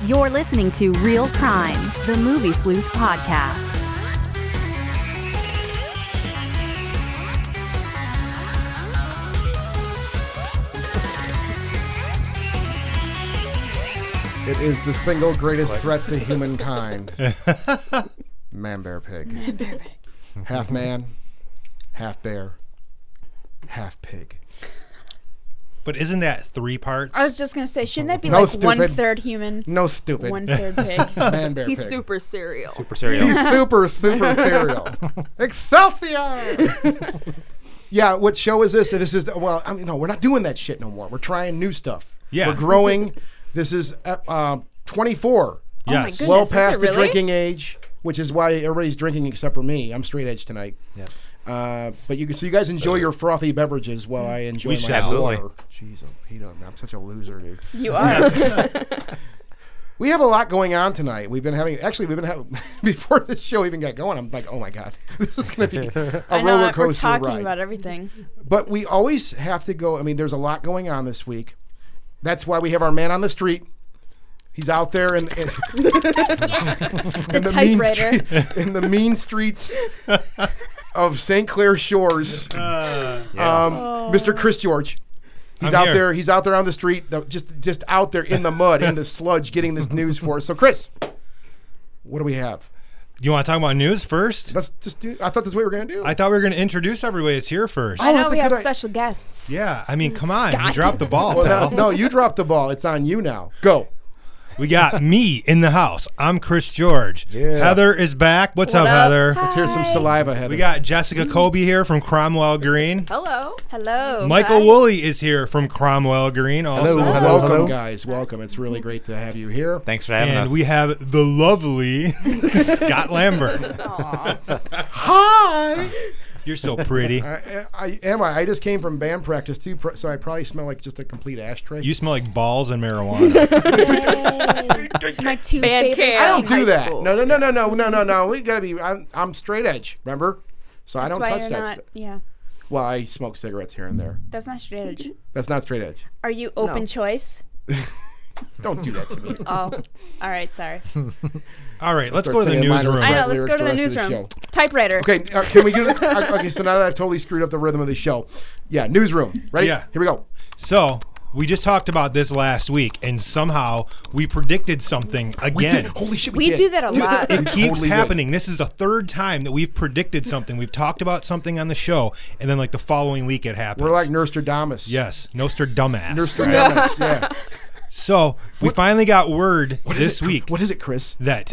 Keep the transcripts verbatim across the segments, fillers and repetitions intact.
You're listening to Real Crime, the Movie Sleuth podcast. It is the single greatest threat to humankind. Man, bear, pig. Man, bear, pig. Half man, half bear, half pig. But isn't that three parts? I was just going to say, shouldn't that be No, like stupid. one-third human, No stupid. one-third pig? Man, bear, He's pig. super cereal. Super cereal. He's super, super cereal. Excelsior! Yeah, what show is this? This is, well, I mean, no, we're not doing that shit no more. We're trying new stuff. Yeah. We're growing. This is uh, twenty-four. Oh my Yes. goodness. Well is past it the really? drinking age, which is why everybody's drinking except for me. I'm straight edge tonight. Yeah. Uh, but you can, so you guys enjoy your frothy beverages while I enjoy We my shall. water. Jeez, oh, Pete, I'm such a loser, dude. You are. We have a lot going on tonight. We've been having, actually, we've been having, before this show even got going, I'm like, oh my God, this is going to be a I know, roller we're coaster talking ride. about everything. But we always have to go, I mean, there's a lot going on this week. That's why we have our man on the street. He's out there in, in, The in the mean typewriter. street, in the mean streets of Saint Clair Shores. Uh, Yeah. Um, Oh. Mister Chris George. He's I'm out here. there. He's out there on the street, the- just just out there in the mud, in the sludge, getting this news for us. So, Chris, what do we have? you want to talk about news first? Let's just do. I thought this is what we were gonna do. I thought we were going to introduce everybody that's here first. I Oh, know that's a we have good i- special guests. Yeah, I mean, come on. You Scott. dropped the ball, well, no, pal. no, you dropped the ball. It's on you now. Go. We got me in the house. I'm Chris George. Yeah. Heather is back. What's What up, up? Heather? Let's hear some Hi. saliva, Heather. We got Jessica Colby here from Cromwell Green. Hello. Hello. Michael Hi. Woolley is here from Cromwell Green also. Hello, Hello, welcome, hello. guys. Welcome. It's really great to have you here. Thanks for having And us. we have the lovely Scott Lambert. Hi. You're so pretty. I, I am. I, I just came from band practice too, pr- so I probably smell like just a complete ashtray. You smell like balls and marijuana. Yay. My two Band favorite camp. I don't things. do high that. school. No, no, no, no, no, no, no, no. We gotta be. I'm, I'm straight edge. Remember? So I That's don't why touch you're that not. stuff. Yeah, Well, I smoke cigarettes here and there. that's not straight edge. That's not straight edge. Are you open No. choice? Don't do that to me. Oh, all right. Sorry. All right, let's Start go to the saying minor newsroom. I know. Right, Let's lyrics go to the the rest of the newsroom. show. Typewriter. Okay, uh, can we do? Uh, okay, so now that I've totally screwed up the rhythm of the show, yeah, newsroom. Ready? Yeah. Here we go. So, we just talked about this last week, and somehow we predicted something We again. did. Holy shit, we, We did. do that a lot. It keeps Totally did. happening. This is the third time that we've predicted something. We've talked about something on the show, and then like the following week it happens. We're like Nostradamus. yes, Nostradamus. Nostradamus. Yeah. So we finally got word What is this it? week What is it, Chris? that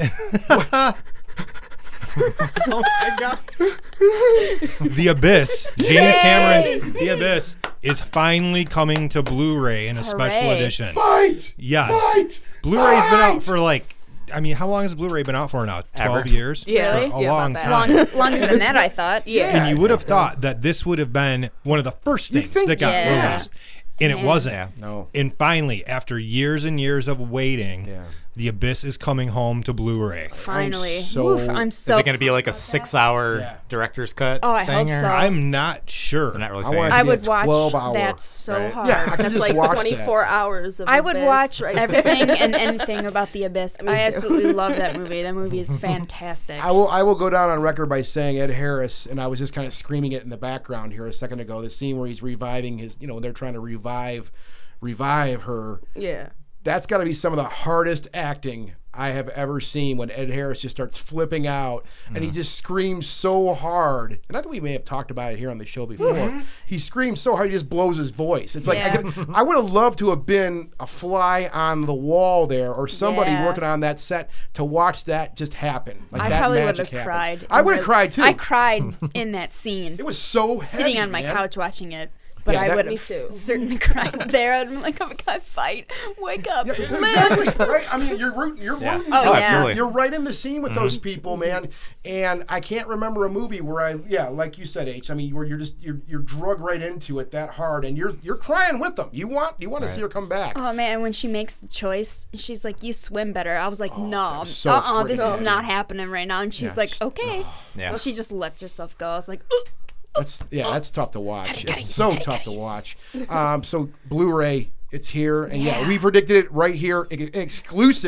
Oh my God. The Abyss, James Cameron's The Abyss, is finally coming to Blu-ray in a special Hooray. edition. Fight. Yes, Fight. Blu-ray's been out Fight! for like. I mean, how long has Blu-ray been out for now? Twelve Ever. years. Yeah. Really? A Yeah, about long that. time. Long, longer than that, I thought. Yeah. And you would have thought that this would have been one of the first You things think- that got Yeah. released. And it Yeah. wasn't. Yeah. No. And finally, after years and years of waiting, Yeah. The Abyss is coming home to Blu-ray. Finally. so- Oof, I'm Is so. it going to be like a six-hour Yeah. director's cut? Oh, I thing, hope or- so. I'm not sure. They're not really I saying. want I to be would a watch twelve hour. that so Right. hard. Yeah, I can That's just like watch twenty-four hours of I would Abyss watch right everything there. and anything about the Abyss. Me I too. absolutely love that movie. That movie is fantastic. I will I will go down on record by saying Ed Harris, and I was just kind of screaming it in the background here a second ago, the scene where he's reviving his, you know, when they're trying to revive revive her. Yeah. That's got to be some of the hardest acting I have ever seen, when Ed Harris just starts flipping out and he just screams so hard. And I think we may have talked about it here on the show before. He screams so hard he just blows his voice. It's like I, Yeah. could, I would have loved to have been a fly on the wall there, or somebody Yeah. working on that set to watch that just happen. Like I that probably would magic have happen. cried. I would have Really- cried too. I cried in that scene, It was so heavy, sitting on my man. couch watching it. But Yeah, I that- would Me have too. certainly cried there. I'd been like, oh my God, fight. Wake up. Yeah, live. exactly. Right? I mean, you're rooting. You're Yeah. rooting. Oh, for it. yeah. absolutely. You're right in the scene with those people, man. And I can't remember a movie where I, yeah, like you said, H. I mean, where you're just you're you're drug right into it that hard, and you're you're crying with them. You want you want to see her come back. Oh man, when she makes the choice, she's like, "You swim better." I was like, "No, that was so uh-uh, this freaking is not happening right now." And she's Yeah. like, "Okay." Yeah. Well, she just lets herself go. I was like, "Ooh." That's yeah, that's tough to watch. It's so tough to watch. Um, so Blu-ray, it's here, and yeah, we predicted it right here, ex- exclusive.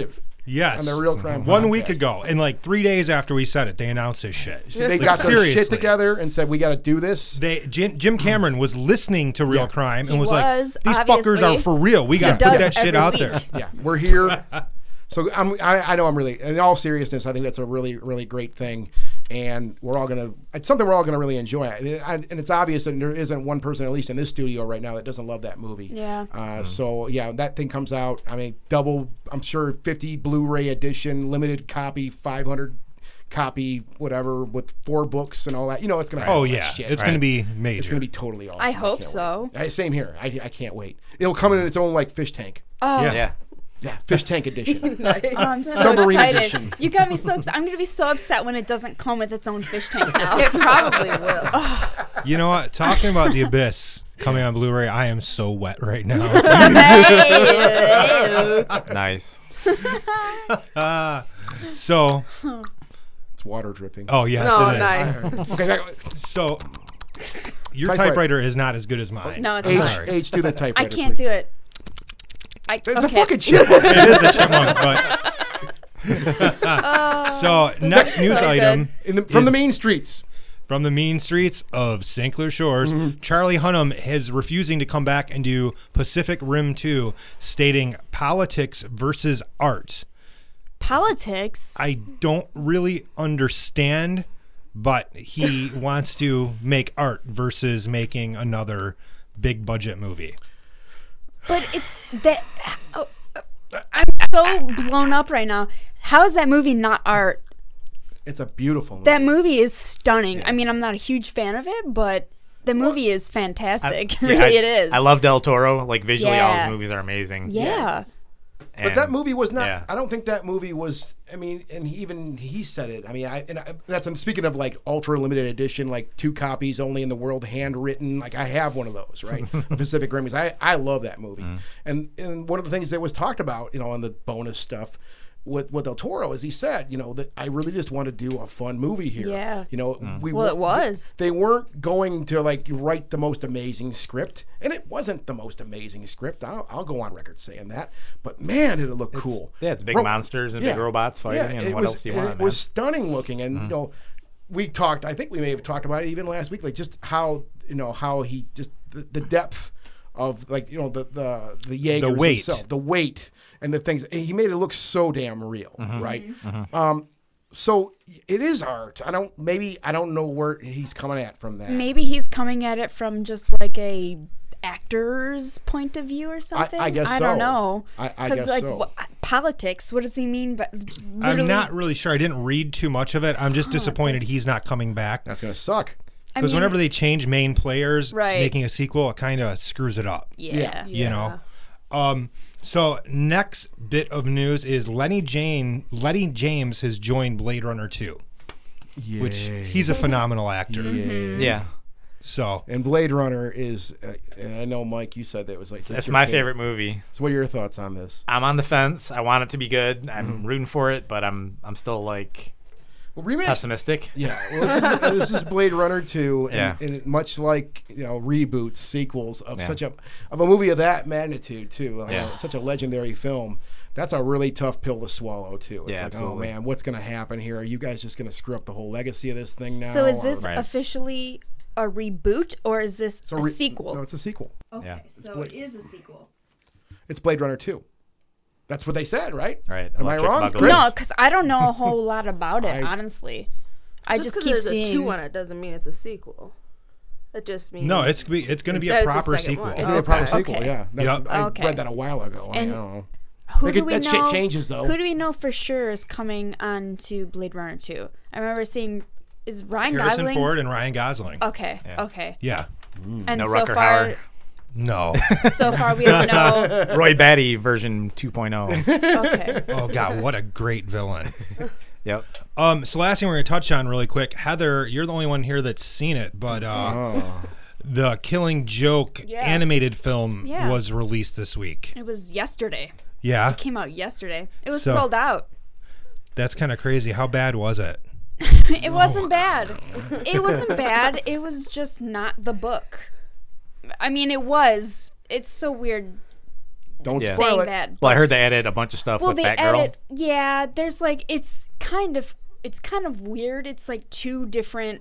Yes. On the Real Crime One podcast. week ago, and like three days after we said it, they announced this shit. So they Like, got their shit seriously. together and said, we got to do this. They Jim, Jim Cameron was listening to Real Yeah. Crime and He was, was, like, "These fuckers obviously. are for real. We got to He put does that shit every out week. there." Yeah, we're here. So I'm, I, I know I'm really, in all seriousness, I think that's a really, really great thing, and we're all gonna. It's something we're all gonna really enjoy, and, it, and it's obvious that there isn't one person, at least in this studio right now, that doesn't love that movie. Yeah. Uh, So yeah, that thing comes out. I mean, double. I'm sure fifty Blu-ray edition, limited copy, five hundred copy, whatever, with four books and all that. You know, it's gonna. have Oh all that yeah, shit. it's Right. going to be major. It's gonna be totally awesome. I hope can't so. wait. I, same here. I, I can't wait. It'll come in its own like fish tank. Oh, Yeah. Yeah. Yeah, fish tank edition. Oh, I'm so Submarine excited. edition. You got me so excited. I'm going to be so upset when it doesn't come with its own fish tank now. It probably will. You know what? Talking about The Abyss coming on Blu-ray, I am so wet right now. Hey, Nice. So, It's water dripping. oh yes, Oh, it is. nice. Okay, that, So, your Typewriter. typewriter is not as good as mine. No, it's H, not. sorry. H, do the I typewriter. can't do it. I, It's okay. a fucking chipmunk. It is a chipmunk, but. So, next news so item In the, from is- the mean streets. from the mean streets of Saint Clair Shores, Mm-hmm. Charlie Hunnam is refusing to come back and do Pacific Rim two, stating politics versus art. Politics? I don't really understand, but he wants to make art versus making another big budget movie. But it's that. Oh, I'm so blown up right now. How is that movie not art? It's a beautiful movie. That movie is stunning. I mean, I'm not a huge fan of it, but the movie is fantastic. Yeah, really, I, it is. I love Del Toro. Like visually, all Yeah. his movies are amazing. Yeah. Yes. But that movie was not. yeah. I don't think that movie was. I mean, and he, even he said it. I mean, I and I, that's. I'm speaking of like ultra limited edition, like two copies only in the world, handwritten. Like I have one of those, right? Pacific Rim. I I love that movie. Mm. And and one of the things that was talked about, you know, on the bonus stuff with with Del Toro, is he said, you know, that I really just want to do a fun movie here. Yeah. You know, Mm. we Well, it wa- was. They weren't going to like write the most amazing script, and it wasn't the most amazing script. I'll, I'll go on record saying that. But man, did it look cool. Yeah, it's big Ro- monsters and yeah. big robots fighting, Yeah, and it what was- else do you and want, It man? was stunning looking, and you know, we talked. I think we may have talked about it even last week, like just how you know how he just the, the depth of like you know the the the Jaegers weight. himself, the weight and the things. He made it look so damn real, Mm-hmm. right? Um, so it is art. I don't maybe I don't know where he's coming at from that. Maybe he's coming at it from just like a actor's point of view or something. I guess I don't so. know. I- I 'Cause, guess like so. wha- politics. What does he mean? But just I'm literally- not really sure. I didn't read too much of it. I'm just disappointed that's- he's not coming back. That's gonna suck. I Because mean, whenever they change main players, Right. making a sequel, it kind of screws it up. Yeah. You know. Um, so next bit of news is Lenny Jane, Lenny James has joined Blade Runner two, which he's a phenomenal actor. Mm-hmm. yeah, So And Blade Runner is, uh, and I know Mike, you said that it was like that's your my favorite movie. So what are your thoughts on this? I'm on the fence. I want it to be good. I'm Mm-hmm. rooting for it, but I'm I'm still like Well, remake. pessimistic. Yeah, well, this, is, this is Blade Runner two, and, Yeah. and it- much like you know reboots, sequels of Yeah. such a of a movie of that magnitude too, uh, Yeah. such a legendary film. That's a really tough pill to swallow too. It's Yeah, like, absolutely. oh man, what's going to happen here? Are you guys just going to screw up the whole legacy of this thing now? So is or- this Right. officially a reboot or is this It's a, re- sequel? No, it's a sequel. okay, Yeah. so Blade- it is a sequel. It's Blade Runner two. That's what they said, right? Right. Am I Electric wrong? Boogaloo. Chris? No, because I don't know a whole lot about it. I- honestly, I Just just, because keep there's seeing. a two on it doesn't mean it's a sequel. It just means no, it's gonna be, it's going to be that a it's the proper second sequel. one. It's Okay. a proper sequel. Okay. Yeah, That's, Yep. I Okay. read that a while ago. I, mean, And I don't know. Who They do could- we that shit know? changes, though. Who do we know for sure is coming on to Blade Runner two? I remember seeing is Ryan Harrison Gosling. Ford and Ryan Gosling. Okay, Yeah. okay. Yeah. And No so Rucker far, Hauer. No. so far we don't know. Roy Batty version two point oh. Okay. Oh God, what a great villain. Yep. Um, so last thing we're gonna touch on really quick, Heather, you're the only one here that's seen it, but uh, Oh. the Killing Joke Yeah. animated film Yeah. was released this week. It was yesterday. Yeah, It came out yesterday. It was So- sold out. that's kind of crazy. How bad was it? It wasn't bad. It wasn't bad. It was just not the book. I mean, it was. It's so weird Don't Yeah. spoil saying it. that. Well, I heard they added a bunch of stuff Well, with they Batgirl. edit. Yeah, there's like it's kind of it's kind of weird. It's like two different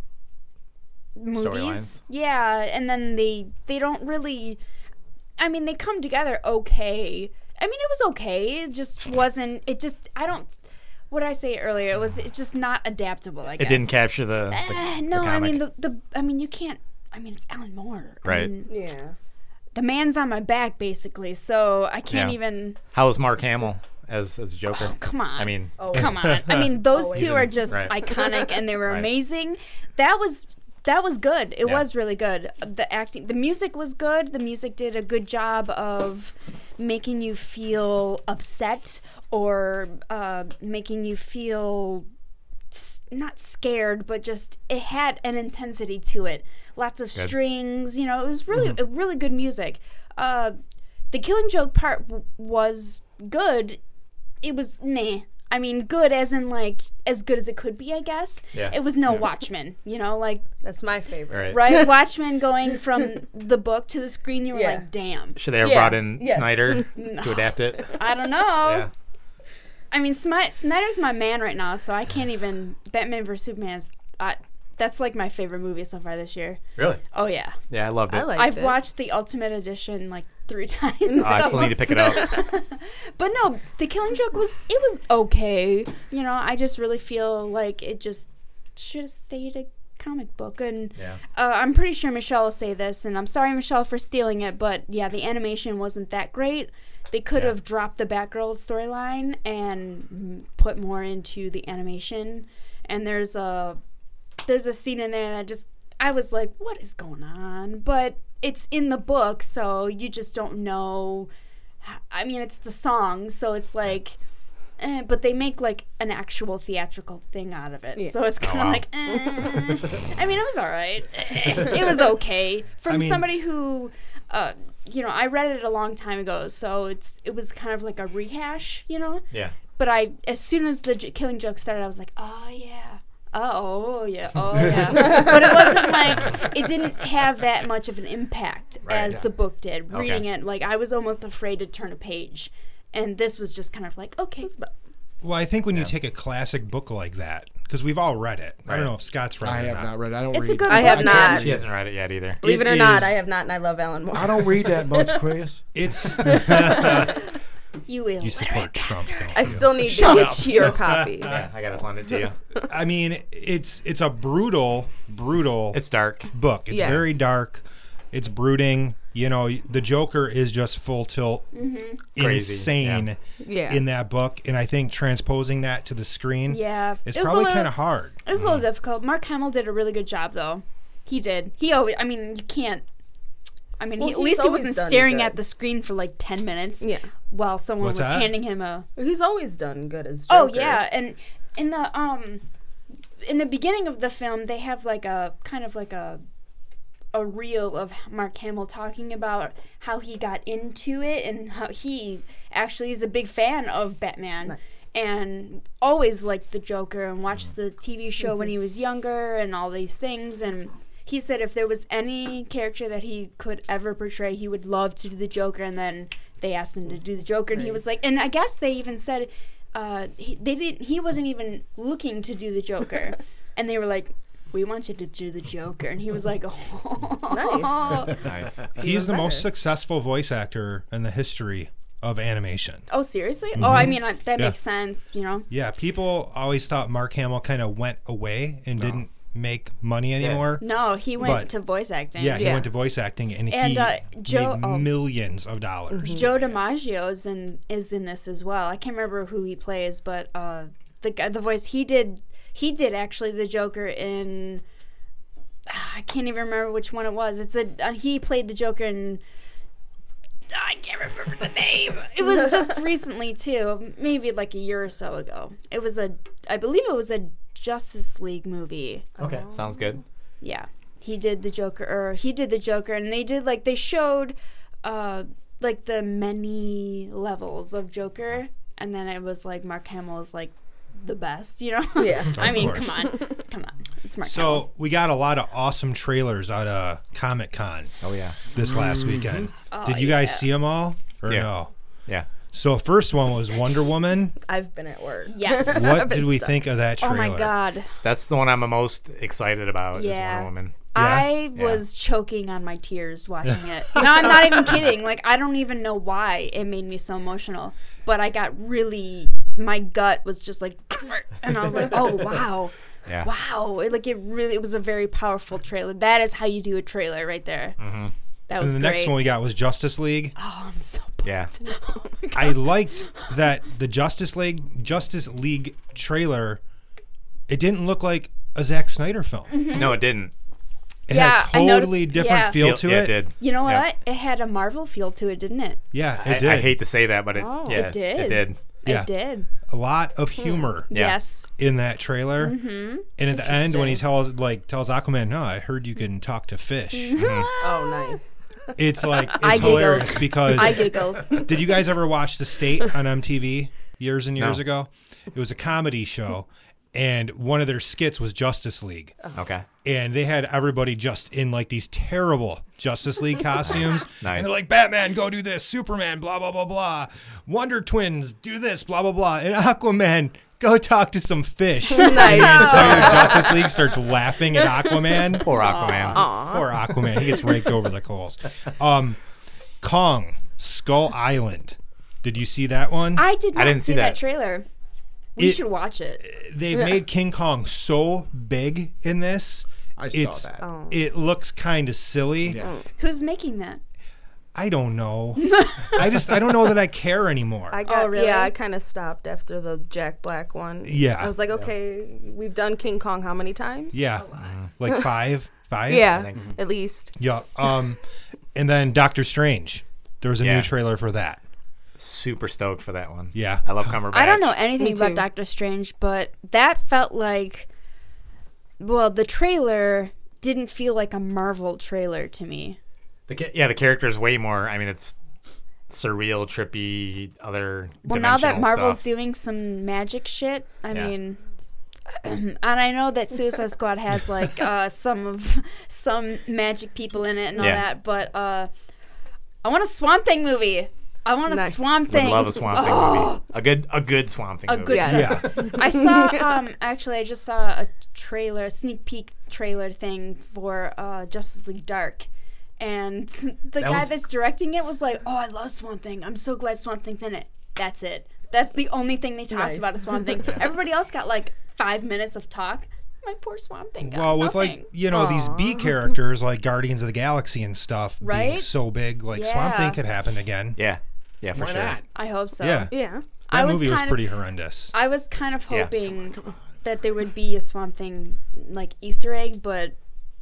movies. Storylines. Yeah, and then they they don't really. I mean, they come together okay. I mean, it was okay. It just wasn't. It just I don't. What did I say earlier? It was. It's just not adaptable. I It guess didn't capture the. the, Eh, the no, I comic. mean the the. I mean, you can't. I mean, it's Alan Moore. I Right. mean, Yeah. the man's on my back basically, so I can't Yeah. even. How was Mark Hamill as as Joker? Oh, come on. I mean, Oh. Come on. I mean, those Always. two are just Right. iconic and they were Right. amazing. That was that was good. It Yeah. was really good. The acting, the music was good. The music did a good job of making you feel upset or uh, making you feel s- not scared, but just it had an intensity to it. Lots of Good. strings, you know, it was really a really good music. Uh, the Killing Joke part w- was good. It was meh. I mean, good as in like as good as it could be, I guess. Yeah. It was no Watchmen, you know, like That's my favorite. right. right Watchmen going from the book to the screen. You were Yeah. like, damn. Should they have Yeah, brought in yes. Snyder to adapt it? I don't know. Yeah. I mean, Smi- Snyder's my man right now, so I can't even. Batman versus Superman is. I, that's like my favorite movie so far this year. Really? Oh yeah, Yeah, I loved it. I liked I've it. watched the Ultimate Edition like three times. Oh, I still need to pick it up. But no, The Killing Joke was it was okay. You know, I just really feel like it just should have stayed a comic book. And Yeah. uh, I'm pretty sure Michelle will say this, and I'm sorry, Michelle, for stealing it. But yeah, the animation wasn't that great. They could Yeah. have dropped the Batgirl storyline and mm, put more into the animation. And there's a there's a scene in there that just I was like, what is going on? But it's in the book, so you just don't know. I mean, it's the song, so it's like, eh, but they make like an actual theatrical thing out of it. Yeah. So it's kind of wow. like, eh. I mean, it was all right. It was okay from I mean- somebody who, uh, you know, I read it a long time ago, so it's it was kind of like a rehash, you know. Yeah. But I, as soon as the J- Killing Joke started, I was like, oh yeah. Oh yeah, oh yeah, but it wasn't like it didn't have that much of an impact Right, as yeah. the book did. Okay. Reading it, like I was almost afraid to turn a page, and this was just kind of like, okay, Well, I think when you Yeah. take a classic book like that, because we've all read it. I Right. don't know if Scott's read I it or have not read. I don't It's a read. good I have book. not. She hasn't read it yet either. Believe it, It or not, is- I have not, and I love Alan Moore. I don't read that much, Chris. It's you will. you support Trump. Don't I you? still need Shut to up. get your copy. Yeah, I gotta send it to you. I mean, it's it's a brutal, brutal It's dark. book. It's Yeah. very dark. It's brooding. You know, the Joker is just full tilt, Crazy, insane Yeah. in that book, and I think transposing that to the screen, Yeah, it's it was a probably little- kind of hard. It was a little difficult. Mark Hamill did a really good job, though. He did. He always. I mean, you can't. I mean, Well, he, at he's least he always wasn't done staring good. at the screen for like ten minutes. Yeah. While someone What's was that? handing him a. He's always done good as Joker. Oh yeah, and in the um, in the beginning of the film, they have like a kind of like a. a reel of Mark Hamill talking about how he got into it and how he actually is a big fan of Batman. Nice. And always liked the Joker and watched the T V show when he was younger and all these things. And he said if there was any character that he could ever portray, he would love to do the Joker. And then they asked him to do the Joker, and he was like, and I guess they even said uh, he, they didn't. He wasn't even looking to do the Joker, and they were like, we want you to do the Joker, and he was like, oh, Nice. Nice. He's the better. most successful voice actor in the history of animation. oh, seriously? Oh, I mean, I, that Yeah. makes sense, you know. Yeah, people always thought Mark Hamill kind of went away and didn't make money anymore. No, he went But- to voice acting. Yeah, he Yeah. went to voice acting, and, And, he uh, Joe- made oh. millions of dollars. Joe DiMaggio is in is in this as well. I can't remember who he plays, but uh, the guy, the voice he did, he did actually the Joker in. I can't even remember which one it was. It's a uh, he played the Joker in. I can't remember the name. It was just recently too, maybe like a year or so ago. It was a, I believe it was a Justice League movie. Okay, sounds good. Yeah, he did the Joker, or he did the Joker, and they did like they showed, uh, like the many levels of Joker, and then it was like Mark Hamill is like the best, you know? Yeah. I Of mean, course. come on, come on, it's Mark Hamill. So we got a lot of awesome trailers out of Comic Con Oh yeah. this last weekend. Oh, Did you guys yeah. see them all? or Yeah. no? Yeah. So first one was Wonder Woman. I've been at work. Yes. What I've been did we stuck. think of that Oh trailer? my god. That's the one I'm the most excited about. Is Yeah. Wonder Woman. I Yeah. was choking on my tears watching it. No, I'm not even kidding. Like, I don't even know why it made me so emotional. But I got really, my gut was just like, and I was like, oh, wow. Yeah. Wow. It, like, it really, it was a very powerful trailer. That is how you do a trailer right there. Mm-hmm. That And was the great. next one we got was Justice League. Oh, I'm so pumped. Yeah. I liked that the Justice League Justice League trailer. It didn't look like a Zack Snyder film. No, it didn't. It Yeah, had I a noticed- totally different yeah. feel Feel- to yeah, it. it did. You know Yeah. what? It had a Marvel feel to it, didn't it? Yeah, I, it did. I hate to say that, but it, Oh. yeah, It did. It did. Yeah. It did. a lot of humor Yeah. Yes. in that trailer. And at the end, when he tells like tells Aquaman, "No, I heard you can talk to fish." Oh, nice. It's like it's I giggled. hilarious because I giggled. did you guys ever watch The State on M T V years and years No. ago? It was a comedy show, and one of their skits was Justice League. Okay. And they had everybody just in like these terrible Justice League costumes. Nice. And they're like, Batman, go do this. Superman, blah, blah, blah, blah. Wonder Twins, do this, blah, blah, blah. And Aquaman, go talk to some fish. And the entire Justice League starts laughing at Aquaman. Poor Aquaman. Poor Aquaman. He gets raked over the coals. Um, Kong, Skull Island. Did you see that one? I did not didn't see see that. that. trailer. We It- should watch it. They made King Kong so big in this. I saw It's, that. Oh. It looks kind of silly. Yeah. Who's making that? I don't know. I just I don't know that I care anymore. I got Oh, really? yeah. I kind of stopped after the Jack Black one. Yeah. I was like, okay, we've done King Kong how many times? yeah, like five, five. Yeah, think. at least. yeah. Um, and then Doctor Strange. There was a new Yeah. trailer for that. Super stoked for that one. Yeah. I love Cumberbatch. I don't know anything Me about too. Doctor Strange, but that felt like, well, the trailer didn't feel like a Marvel trailer to me. The, ca- yeah, the character is way more. I mean, it's surreal, trippy, other. Well, now that dimensional Marvel's stuff. doing some magic shit, I Yeah. mean, and I know that Suicide Squad has like uh, some of some magic people in it and all Yeah. that, but uh, I want a Swamp Thing movie. I want a Nice. Swamp Would Thing. love a Swamp Thing movie. A good, a good Swamp Thing A movie. good- Yes. Yeah. I saw um actually I just saw a trailer, a sneak peek trailer thing for uh, Justice League Dark. And the That guy was- that's directing it was like, "Oh, I love Swamp Thing. I'm so glad Swamp Thing's in it." That's it. That's the only thing they talked Nice. about is Swamp Thing. Everybody else got like five minutes of talk. My poor Swamp Thing got Well, with nothing. like you know these B characters like Guardians of the Galaxy and stuff being Right? so big, like Swamp Yeah. Thing could happen again. Yeah, yeah, for Why sure. not? I hope so. Yeah. Yeah. I That was movie was kind pretty of, horrendous. I was kind of Yeah. hoping that there would be a Swamp Thing like Easter egg, but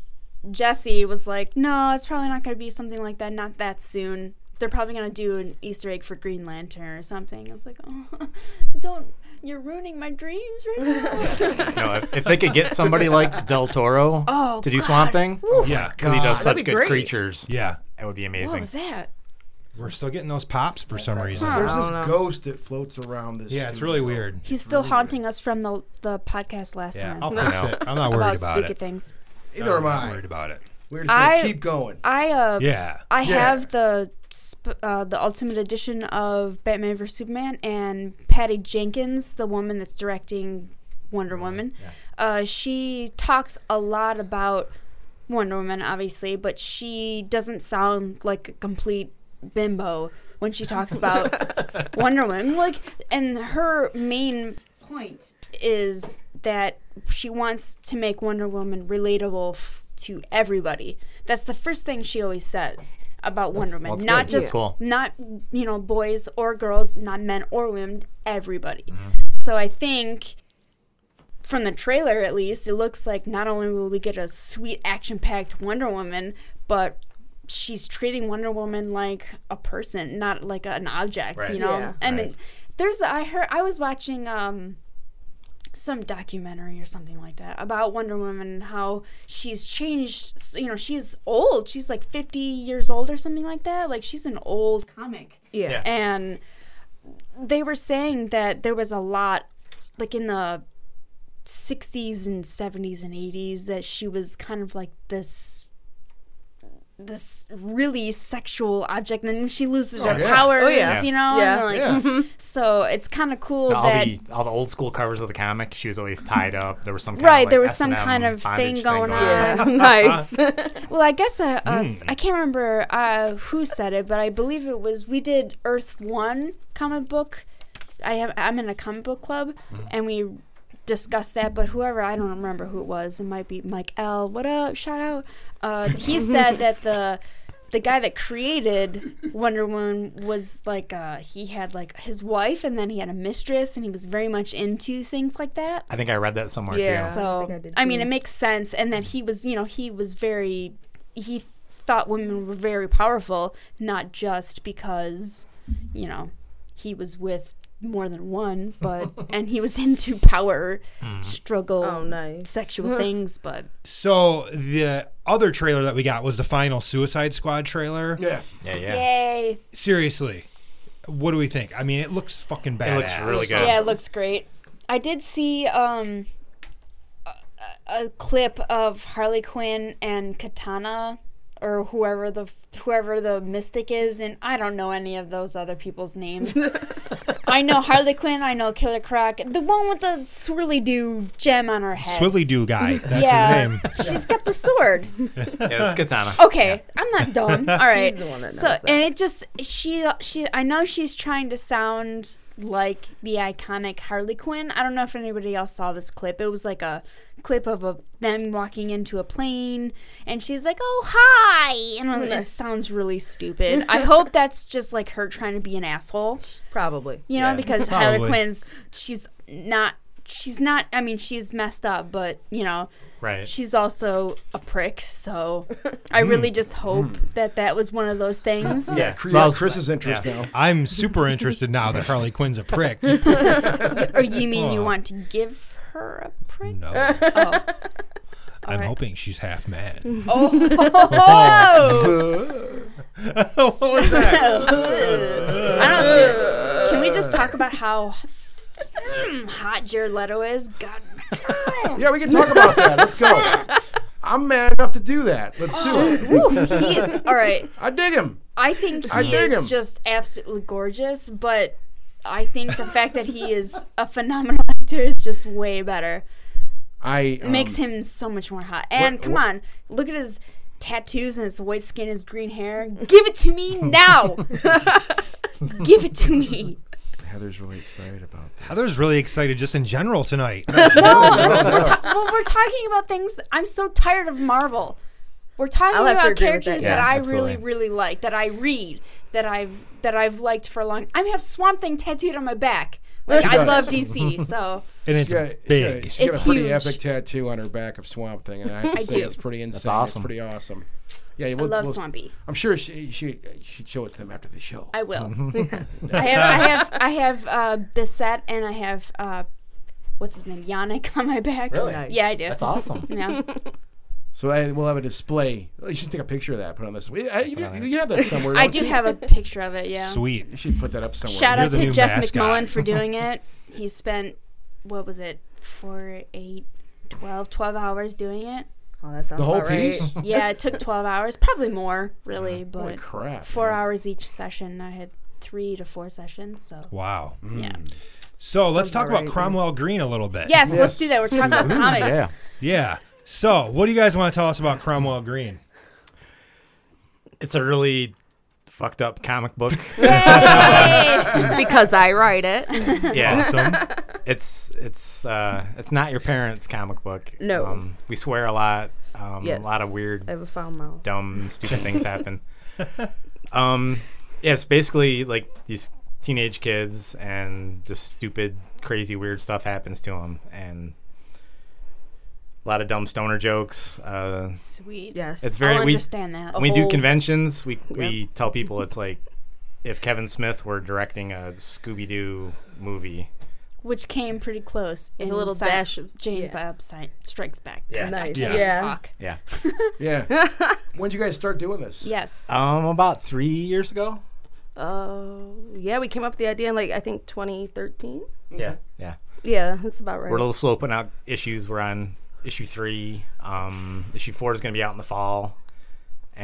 Jesse was like, "No, it's probably not going to be something like that. Not that soon. They're probably going to do an Easter egg for Green Lantern or something." I was like, "Oh, don't! You're ruining my dreams right now." No, if, if they could get somebody like Del Toro Oh, to do God. Swamp Thing, Yeah. because he does God, such be good great. creatures, Yeah. that would be What amazing. was that? We're still getting those pops for some reason. There's I this don't know. ghost that floats around this. Yeah, it's studio. really weird. He's still haunting us from the the podcast last Yeah, time I'll No. fix it. I'm not worried about about spooky it. things. Either am I'm not I. worried about it. We're just gonna I- keep going. I uh Yeah. I Yeah. have the sp- uh, the Ultimate Edition of Batman versus Superman, and Patty Jenkins, the woman that's directing Wonder Woman, uh, she talks a lot about Wonder Woman, obviously, but she doesn't sound like a complete bimbo when she talks about Wonder Woman. Like, and her main point is that she wants to make Wonder Woman relatable f- to everybody. That's the first thing she always says about Wonder Woman. well, that's Not good. just Yeah. Cool. not you know boys or girls, not men or women, everybody. Mm-hmm. So I think from the trailer at least, it looks like not only will we get a sweet action-packed Wonder Woman, but she's treating Wonder Woman like a person, not like an object, Right. you know. Yeah. and Right. it, there's I heard I was watching um some documentary or something like that about Wonder Woman and how she's changed. You know, she's old. She's like fifty years old or something like that. Like, she's an old comic. Yeah. Yeah. And they were saying that there was a lot, like in the sixties and seventies and eighties, that she was kind of like this this really sexual object, and then she loses Oh, her yeah. powers, Oh, yeah. you know? Yeah. and, like, Yeah. So it's kind of cool all that. the all the old school covers of the comic, she was always tied up. There was some kind Right, of, like, there was some S and M kind of bondage thing going on. Yeah, nice. Well, I guess uh, uh, Hmm. I can't remember uh, who said it, but I believe it was we did Earth One comic book. I have I'm in a comic book club, Hmm. and we discussed that. But whoever I don't remember who it was. It might be Mike L. What up? Shout out. Uh, he said that the the guy that created Wonder Woman was like uh, he had like his wife, and then he had a mistress, and he was very much into things like that. I think I read that somewhere Yeah. too. I So think I did I mean, too. it makes sense, and that he was, you know, he was very, he thought women were very powerful, not just because, you know, he was with more than one, but and he was into power struggle, Oh, nice. sexual things, but So the other trailer that we got was the final Suicide Squad trailer. Yeah. Yeah, yeah. yay! Seriously, what do we think? I mean, it looks fucking badass. It looks really good. Yeah, it looks great. I did see um a, a clip of Harley Quinn and Katana, or whoever the whoever the Mystic is, and I don't know any of those other people's names. I know Harley Quinn. I know Killer Croc, the one with the swirly doo gem on her head. Swilly Doo guy. That's yeah, his name. she's got the sword. Yeah, it's Katana. Okay, I'm not dumb. All right. He's the one that knows so that. and it just she she I know she's trying to sound like the iconic Harley Quinn. I don't know if anybody else saw this clip. It was like a clip of a them walking into a plane, and she's like, "Oh, hi," and it sounds really stupid. I hope that's just like her trying to be an asshole, Probably. you know, Yeah. because Harley Probably. Quinn's she's not. She's not, I mean, she's messed up, but, you know, Right. she's also a prick, so I really just hope that that was one of those things. Yeah. Cre- Well, Chris's interest yeah. now. I'm super interested now that Harley Quinn's a prick. Or you mean you Oh. want to give her a prick? No, Oh. I'm right. hoping she's half man. Oh. What was that? I don't see. Can we just talk about how mm, hot Jared Leto is? God. Yeah, we can talk about that. Let's go. I'm man enough to do that. Let's do it. Woo, he is all right. I dig him. I think I he dig is him. just absolutely gorgeous, but I think the fact that he is a phenomenal actor is just way better. I It um, makes him so much more hot. And what- come what- on, look at his tattoos and his white skin, his green hair. Give it to me now. Give it to me. Heather's really excited about this. Heather's really excited just in general tonight. No, we're, ta- well, we're talking about things that I'm so tired of Marvel. We're talking I'll have to about agree with characters that, that, yeah. I Absolutely. really, really like, that I read, that I've that I've liked for a long. I have Swamp Thing tattooed on my back. Like She I does. love D C, so And it's She's got, big. She's got, she's got It's a pretty huge. epic tattoo on her back of Swamp Thing, and I have to I say do. it's pretty insane. awesome. It's pretty awesome. Yeah, I we'll, love we'll- Swampy. I'm sure she she she'd show it to them after the show. I will. I have I have I have uh, Bissett and I have uh, what's his name, Yannick on my back. Really? Nice. Yeah, I do. That's awesome. Yeah. So I, we'll have a display. You should take a picture of that. Put on this. We- I- You, you have that somewhere. I don't do you? have a picture of it. Yeah. Sweet. You should put that up somewhere. Shout You're out the to new Jeff mascot. McMullen for doing it. He spent, what was it, four, eight, twelve, twelve hours doing it. Oh, that sounds The whole about right. piece. Yeah, it took twelve hours, probably more, really, Holy but crap! four man. hours each session. I had three to four sessions, so Wow. yeah. So let's talk about about right, yeah. Cromwell Green a little bit. Yes, Yes. let's do that. We're talking about comics. Yeah. Yeah. So what do you guys want to tell us about Cromwell Green? It's a really fucked up comic book. Yay! It's because I write it. Yeah. Awesome. It's it's uh it's not your parents' comic book. No. Um, we swear a lot. Um, Yes. A lot of weird, I have a foul mouth. dumb, stupid things happen. Um, yeah, it's basically like these teenage kids, and just stupid, crazy, weird stuff happens to them, and a lot of dumb stoner jokes. Uh, Sweet. Yes. it's very I'll we understand that. A when we do whole- conventions. We we tell people it's like if Kevin Smith were directing a Scooby Doo movie. Which came pretty close in a little Si- dash of- James yeah. Bob Si- Strikes Back. Yeah. Nice. Yeah. Yeah. Talk. Yeah. Yeah. When did you guys start doing this? Yes. Um, about three years ago. Oh, yeah. We came up with the idea in like I think twenty thirteen. Yeah. Yeah. Yeah, that's about right. We're a little slow putting out issues. We're on issue three. Um, issue four is going to be out in the fall,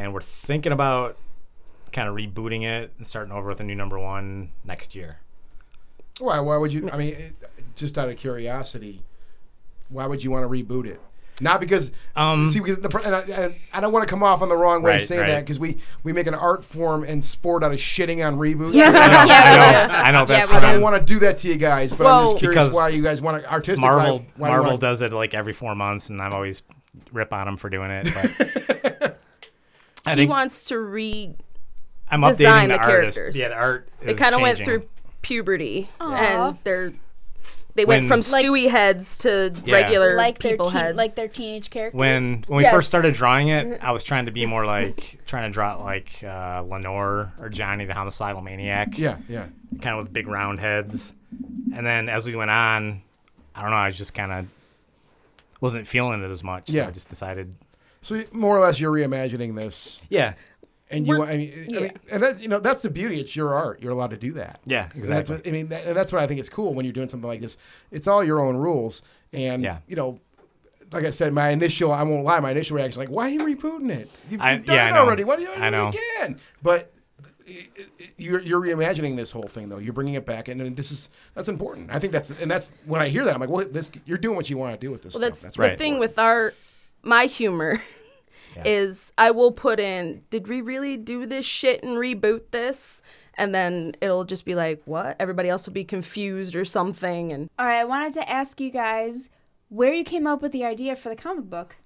and we're thinking about kind of rebooting it and starting over with a new number one next year. Why? Why would you? I mean, it, just out of curiosity, why would you want to reboot it? Not because, Um, see, because the, and I, and I don't want to come off on the wrong way Right, saying right. that because we, we make an art form and sport out of shitting on reboots. I know, Yeah, I know, yeah. I know. That's Yeah, I what don't I'm- want to do that to you guys, but I'm Well, just curious because why you guys want to artistic. Marvel. why, why you Marvel wanna, does it like every four months, and I'm always rip on them for doing it. But I He think wants to re. I'm design updating the, the artist. characters. Yeah, the art. They is kind of went changing. through puberty, Aw. and they're they went When- from Like- Stewie heads to Yeah. regular like their people teen, heads. like their teenage characters. When when we Yes. first started drawing it, I was trying to be more like trying to draw it like uh, Lenore or Johnny the Homicidal Maniac. Yeah, yeah. Kind of with big round heads. And then as we went on, I don't know, I just kind of wasn't feeling it as much. So Yeah. I just decided. So more or less, you're reimagining this, Yeah. and you. We're- I mean, I yeah. mean, and that you know that's the beauty. It's your art. You're allowed to do that. Yeah, And that's exactly. what, I mean, that, and that's what I think is cool when you're doing something like this. It's all your own rules, and Yeah. you know, like I said, my initial, I won't lie, my initial reaction, like, why are you rebooting it? You've, I- you've done yeah, it I know. already. Why do you do I know. it again? But it, it, you're you're reimagining this whole thing, though. You're bringing it back, and, and this is that's important. I think that's and that's when I hear that, I'm like, well, this you're doing what you want to do with this. well, stuff. that's, that's the right. thing with our my humor. Yeah. Is I will put in, did we really do this shit and reboot this? And then it'll just be like, what? Everybody else will be confused or something. And All right, I wanted to ask you guys where you came up with the idea for the comic book.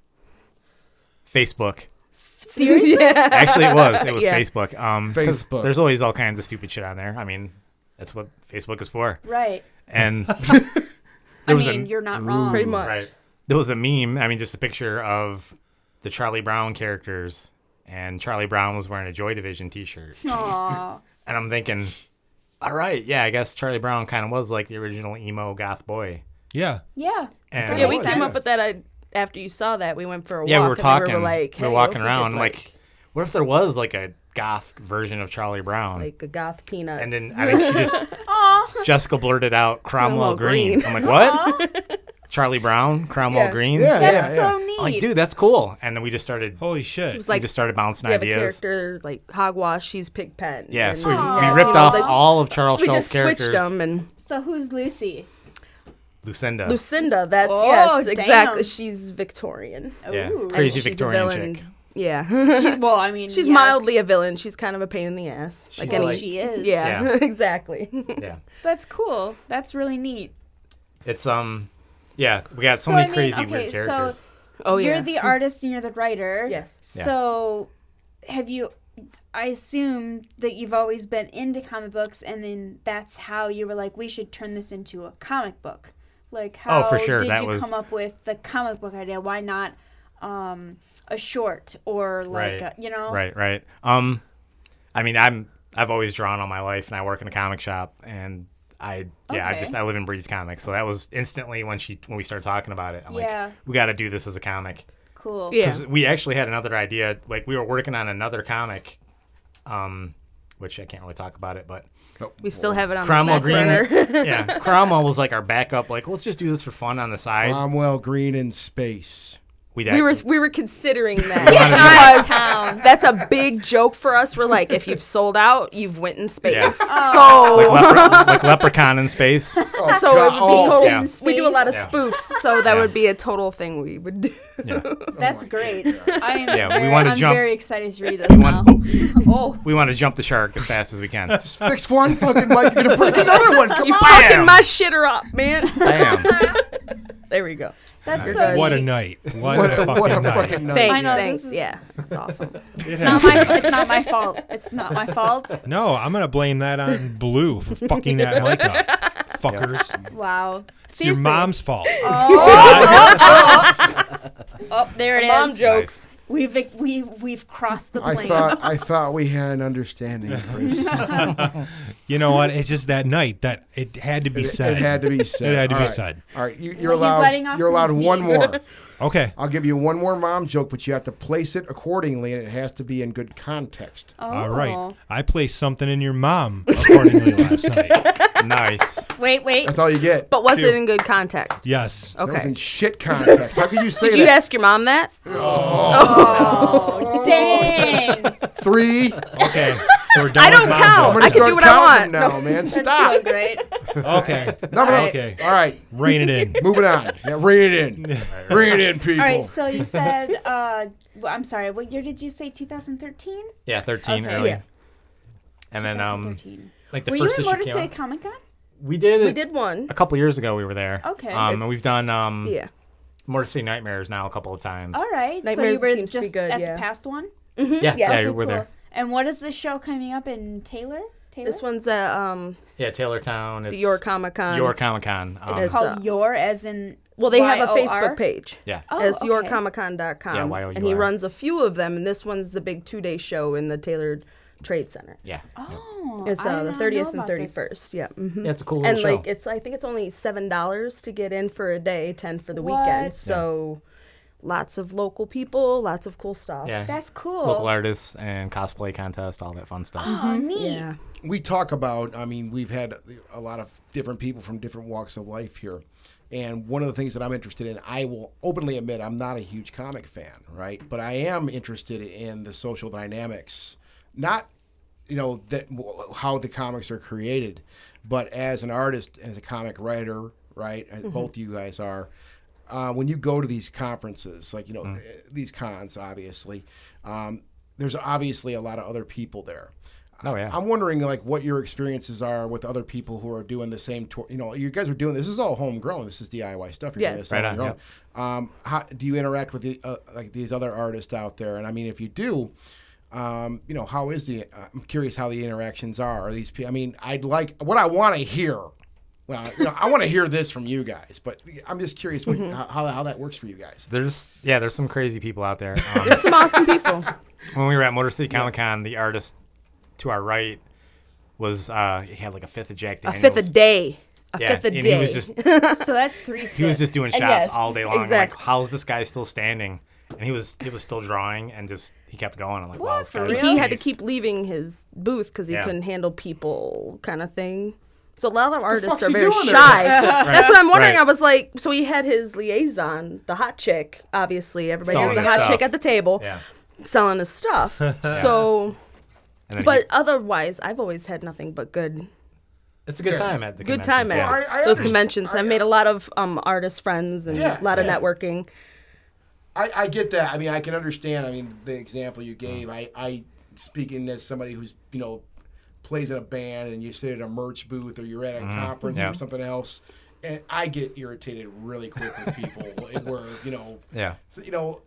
Facebook. Seriously? Actually, it was. It was Yeah. Facebook. Um, 'cause Facebook. There's always all kinds of stupid shit on there. I mean, that's what Facebook is for. Right. And I there was mean, a you're not wrong. pretty much. right. There was a meme. I mean, just a picture of the Charlie Brown characters, and Charlie Brown was wearing a Joy Division T-shirt. Aw. And I'm thinking, all right, yeah, I guess Charlie Brown kind of was like the original emo goth boy. Yeah. Yeah. And Yeah, we was, came yeah. up with that I, after you saw that. We went for a yeah, walk. we were and talking. We were, like, we were hey, walking what if we did, around. like, what if there was like a goth version of Charlie Brown? like a goth peanut. and then I think she just Aw. Jessica blurted out Cromwell Cromwell Green. Green. I'm like, what? Charlie Brown, Cromwell Yeah. Green. Yeah, That's yeah, yeah. so neat. I'm like, dude, that's cool. And then we just started. Holy shit. it was we like just started bouncing we have a ideas. character like Hogwash. She's Pigpen. Yeah, and- so we, Aw. we Yeah, ripped you know, off the- all of Charles we Schultz's just characters. switched them and So who's Lucy? Lucinda. Lucinda. That's Oh, yes, damn. exactly. She's Victorian. Yeah, Ooh. crazy And she's a Victorian villain. chick. Yeah. She, well, I mean, She's yes. mildly a villain. She's kind of a pain in the ass. Like Well, any. like- She is. yeah, Yeah. exactly. Yeah, That's cool. That's really neat. it's um, yeah, we got so, So, many I mean, crazy okay, weird so- characters. Oh yeah. You're the artist and you're the writer. Yes. Yeah. So, have you? I assume that you've always been into comic books, and then that's how you were like, we should turn this into a comic book. Like, how Oh, for sure, did that you was- come up with the comic book idea? Why not um, a short or like, Right. a, you know? Right, right. Um, I mean, I'm I've always drawn all my life, and I work in a comic shop, and I yeah, I Okay. just I live and breathe comics. So that was instantly when she when we started talking about it. I'm Yeah. like, we got to do this as a comic. Cool. Yeah. Because we actually had another idea. Like we were working on another comic, um, which I can't really talk about it, but We still have it on Cromwell the back Green. burner. yeah, Cromwell was like our backup. Like, let's just do this for fun on the side. Cromwell Green in space. We'd We were act- we were considering that Out of because town. that's a big joke for us. We're like, if you've sold out, you've went in space. Yeah. So like, lepre- like Leprechaun in space. Oh, so it would be oh, total. Yeah. We do a lot of Yeah. spoofs, so that Yeah. would be a total thing we would do. Yeah. That's great. I am Yeah, we very, wanna I'm jump- very excited to read this now. want- oh, We want to jump the shark as fast as we can. Just fix one fucking mic. You're gonna break another one. Come You on. Bam! fucking my shitter up, man. Bam. There we go. that's You're so good. What a neat. night. What, What a a, fucking what a night. fucking night. Thanks, I know, thanks. this is- Yeah, that's awesome. It's not my. It's not my fault. It's not my fault. No, I'm going to blame that on Blue for fucking that mic up. Fuckers. Wow. It's your Seriously. mom's fault. Oh, there it is. Mom jokes. We've we we've crossed the I plane. thought I thought we had an understanding, Chris. You know what? It's just that night that it had to be It, said. it had to be said. It had to All be right. said. All right, you, you're Well, he's allowed. letting off You're some allowed one steam. more. Okay. I'll give you one more mom joke, but you have to place it accordingly, and it has to be in good context. Oh. All right. I placed something in your mom accordingly last night. Nice. Wait, wait. That's all you get. But was Two. it in good context? Yes. That was Okay. in shit context. How could you say Did that? you ask your mom that? Oh, dang. Three. Okay. So we're done I with don't mom count. I'm jokes. gonna I can start do what I counting want. now, man. That's Stop. so great. Okay. Enough of that. Okay. All right. Rein it in. Moving on. Yeah, rein it in. Rein it in, people. All right, so you said, uh, well, I'm sorry, what year did you say? twenty thirteen? Yeah, thirteen Okay. early. Yeah. And then um, twenty thirteen. like the Were you first in issue Motor came City out. Comic Con? We did. We it did one. a couple years ago. We were there. Okay. Um, and It's- we've done um, Yeah. Motor City Nightmares now a couple of times. All right. Nightmares so you were seems to be just good, at yeah. the past one? Yeah, Yeah. yeah, Okay, we're cool. there. And what is the show coming up in Taylor? Taylor? This one's at um, Yeah, Taylortown. It's the York Comic Con. York Comic Con. Um, It's called uh, Your, as in Well, they have a Y O R? Facebook page. yeah. Oh, As okay. your comic con dot com. Yeah, Y O U R. And he runs a few of them, and this one's the big two-day show in the Taylor Trade Center. Yeah. Oh, It's I uh, did the not thirtieth know and about this. thirty-first. Yeah. hmm Yeah, it's a cool little And show. like it's, I think it's only seven dollars to get in for a day, ten for the What? weekend. So, lots of local people, lots of cool stuff. yeah. That's cool. Local artists and cosplay contest, all that fun stuff. Oh, neat. Yeah. we talk about, I mean, we've had a lot of different people from different walks of life here. And one of the things that I'm interested in, I will openly admit I'm not a huge comic fan, right? But I am interested in the social dynamics, not, you know, that how the comics are created, but as an artist, as a comic writer, right? As both you guys are. Uh, when you go to these conferences, like, you know, Mm. these cons, obviously, um, there's obviously a lot of other people there. Oh, yeah. I'm wondering, like, what your experiences are with other people who are doing the same tour. You know, you guys are doing this is all homegrown. This is D I Y stuff. You're doing Yes. this Right all on, homegrown. Um, how do you interact with the uh, like these other artists out there? And I mean, if you do, um, you know, how is the? Uh, I'm curious how the interactions are. Are these? pe- I mean, I'd like what I want to hear. Well, you know, I want to hear this from you guys, but I'm just curious what, Mm-hmm. how, how how that works for you guys. There's yeah, there's some crazy people out there. Um, There's some awesome people. when we were at Motor City Comic Con, the artist to our right was uh, he had like a fifth of Jack A Daniels. fifth a day. A yeah, fifth a and day. he was just So that's three he was just doing shots Yes, all day long. exactly. Like, how is this guy still standing? And he was he was still drawing and just he kept going. I'm like, wow, What, this for guy's real? He had to beast. keep leaving his booth because he Yeah. couldn't handle people, kind of thing. So a lot of artists fuck's are he very doing there? shy. That's what I'm wondering. Right. I was like, so he had his liaison, the hot chick. Obviously, everybody Selling has a his hot stuff. chick at the table Yeah. selling his stuff. So, And then but he- otherwise, I've always had nothing but good, it's a good time at the good conventions, time yeah. at I- I those understand. conventions. I- I've made a lot of um, artist friends and Yeah, a lot of yeah. networking. I, I get that. I mean, I can understand. I mean, the example you gave. I, I speaking as somebody who's you know plays in a band, and you sit at a merch booth, or you're at a conference yeah. or something else, and I get irritated really quick with people. Where you know, Yeah. so, you know,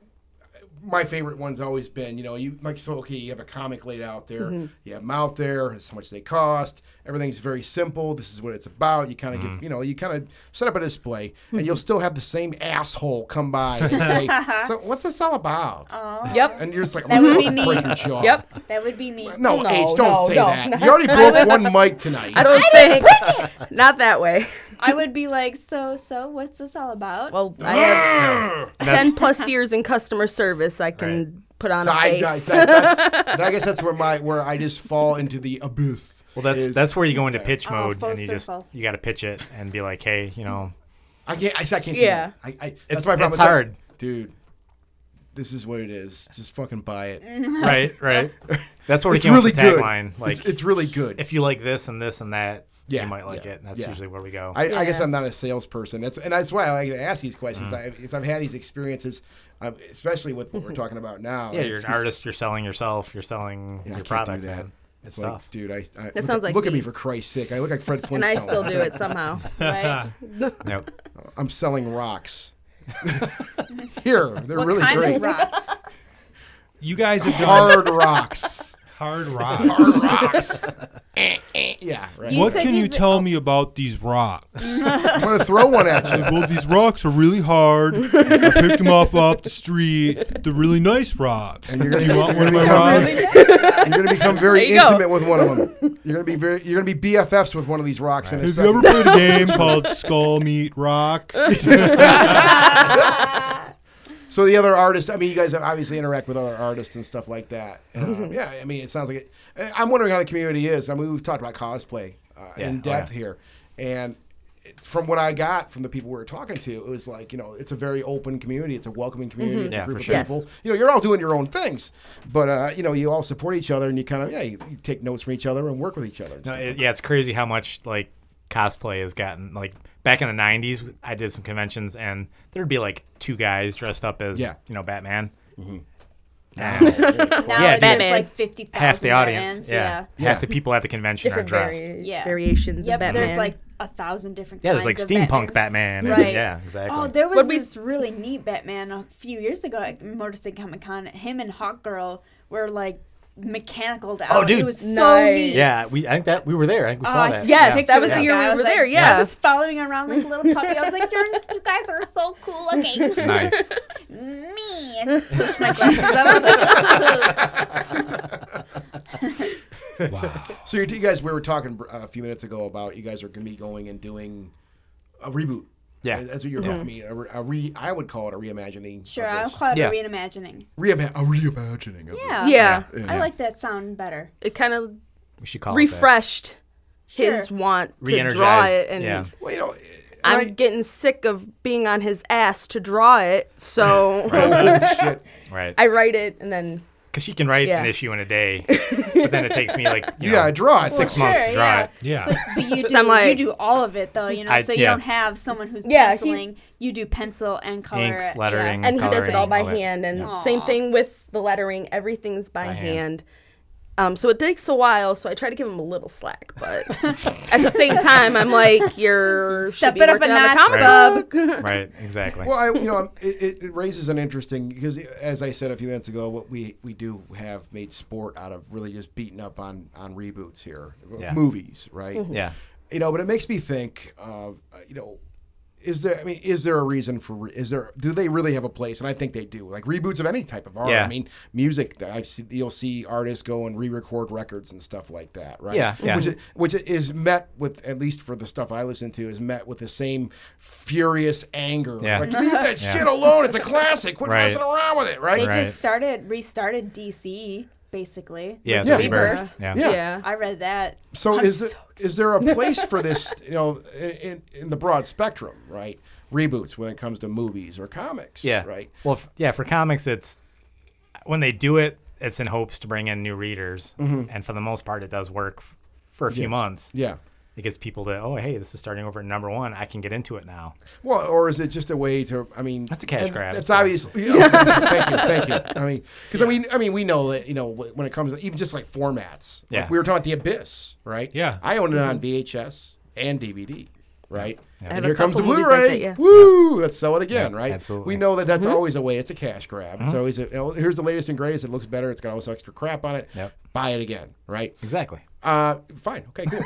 my favorite one's always been, you know, you like so okay, you have a comic laid out there, Mm-hmm. you have them out there, this is how much they cost, everything's very simple, this is what it's about. You kind of Mm-hmm. get, you know, you kind of set up a display, and you'll still have the same asshole come by and say, "So what's this all about?" Yep. And you're just like, That would be me. break your jaw. Yep. That would be me. No, No, H, don't no, say no. that. You already broke one mic tonight. I don't think not that way. I would be like, so, so, what's this all about? Well, I have That's- ten plus years in customer service. I can Right. put on So a I, I, face. that's, and I guess that's where my where I just fall into the abyss. Well, that's is- that's where you go into pitch Oh, mode, full and you just circle. you got to pitch it and be like, hey, you know, I can't. I, I can't. Yeah. Do that. I, I, that's It's- my problem. it's like, hard. dude. This is what it is. Just fucking buy it. right, right. That's where we It's came really up with the good. tagline. Like, it's, it's really good. if you like this and this and that, Yeah, you might like yeah, it. And that's yeah. usually where we go. I, I guess Yeah. I'm not a salesperson. That's and that's why I like to ask these questions. Mm-hmm. I, because I've had these experiences, uh, especially with what we're talking about now. yeah, It's you're an just- artist. You're selling yourself. You're selling Yeah, I your can't do product, that. man. It's Like, tough. dude, I, I That look, sounds like look at me. me for Christ's sake. I look like Fred Flintstone. And I still do it somehow. right? Nope. I'm selling rocks. Here, they're What really kind great. of rocks? You guys have done Hard rocks. hard rock. Hard rocks. Eh, eh. Yeah, right. You What said can you you've- tell me about these rocks? I'm gonna throw one at you. Well, these rocks are really hard. I picked them up off the street. They're really nice rocks. And you're gonna, Do you want one of my you're gonna rocks? become- you're gonna become very There you go. intimate with one of them. You're gonna be very. You're gonna be B F Fs with one of these rocks in a Have you second. ever played a game called Skull Meat Rock? So the other artists, I mean, you guys obviously interact with other artists and stuff like that. Uh, yeah, I mean, it sounds like it. I'm wondering how the community is. I mean, we've talked about cosplay uh, Yeah. in Oh, depth yeah. here, and from what I got from the people we were talking to, it was like, you know, it's a very open community. It's a welcoming community. It's Yeah, a group for of sure. people. Yes. You know, you're all doing your own things, but uh, you know, you all support each other, and you kind of yeah, you, you take notes from each other and work with each other. and No, stuff. it, yeah, it's crazy how much like cosplay has gotten. Like back in the nineties, I did some conventions, and there'd be like two guys dressed up as Yeah. you know Batman. Mm-hmm. Now Yeah, there's Batman. like fifty thousand Half the audience, Batmans, yeah. yeah. half the people at the convention Different are dressed. vari- Yeah. variations Yep, of Batman. there's like a thousand different Yeah, there's kinds like of steampunk Batmans. Batman. and- Right. Yeah, exactly. Oh, there was What we- this really neat Batman a few years ago at Motor City Comic Con. Him and Hawkgirl were like mechanical out. Oh, dude. It was so Nice. neat. yeah, we I think that we were there. I think we Oh, saw I that. took Yes, a picture that with was the that year guy. we I was were like- there, I yeah. was following around like a little puppy. I was like, "You're, you guys are so cool looking." Nice. Me. And pushed my glasses up. I was like, Wow. So you, you guys, we were talking uh, a few minutes ago about you guys are going to be going and doing a reboot. Yeah. That's what you're. Yeah. I mean, a, re, a re. I would call it a reimagining. Sure, of I'll this. call it Yeah. a reimagining. Reima- a reimagining. Of Yeah. yeah, I like that sound better. it kind of We should call refreshed his Sure. want to Re-energize, draw it, and yeah. It. Well, you know, I'm I, getting sick of being on his ass to draw it, so oh, shit. Right. I write it and then Because she can write Yeah. an issue in a day, but then it takes me like you Yeah, know, I draw it. six Well, months sure, to draw yeah. it. Yeah. So, but you do, So I'm like- you do all of it though, you know. I- so you yeah. don't have someone who's Yeah, he- penciling. You do pencil and color. Inks, yeah. lettering. and he does it all by All that. hand, and Aw. same thing with the lettering. Everything's by, By hand. hand. Um, so it takes a while. So I try to give him a little slack, but at the same time, I'm like, you're Step should be it up a working on the notch, comic book. Right. Exactly. Well, I, you know, it, it, it raises an interesting because, as I said a few minutes ago, what we, we do have made sport out of really just beating up on on reboots here, Yeah. movies, right? yeah. You know, but it makes me think of, uh, you know, is there? I mean, is there a reason for? Re- is there? Do they really have a place? And I think they do. Like reboots of any type of art. Yeah. I mean, music. I've seen, you'll see artists go and re-record records and stuff like that, right? Yeah, yeah. Which is, which is met with, at least for the stuff I listen to, is met with the same furious anger. Yeah. Like leave that Yeah. shit alone. It's a classic. Quit Right. messing around with it, right? They Right. just started restarted D C basically. Yeah. with The Yeah. rebirth. Rebirth. Yeah. Yeah. Yeah. I read that. So I'm is so there, is there a place for this, you know, in, in the broad spectrum, right? Reboots when it comes to movies or comics, Yeah. right? Well, f- yeah. For comics, it's when they do it, it's in hopes to bring in new readers, and for the most part, it does work f- for a few Yeah. months. Yeah. It gets people to, oh, hey, this is starting over at number one. I can get into it now. Well, or is it just a way to? I mean, That's a cash and grab. It's obviously. You know, thank you, thank you. I mean, because I mean, I mean, we know that you know wh- when it comes to even just like formats. Like Yeah. we were talking about The Abyss, right? Yeah. I own it on V H S and D V D, right? I And have a here comes the couple movies like Blu-ray. that, yeah. Woo! Let's sell it again, Yeah, right? absolutely. We know that that's Mm-hmm. always a way. It's a cash grab. It's always a, you know, here's the latest and greatest. It looks better. It's got all this extra crap on it. Yep. Buy it again, right? Exactly. Uh, fine. Okay, cool.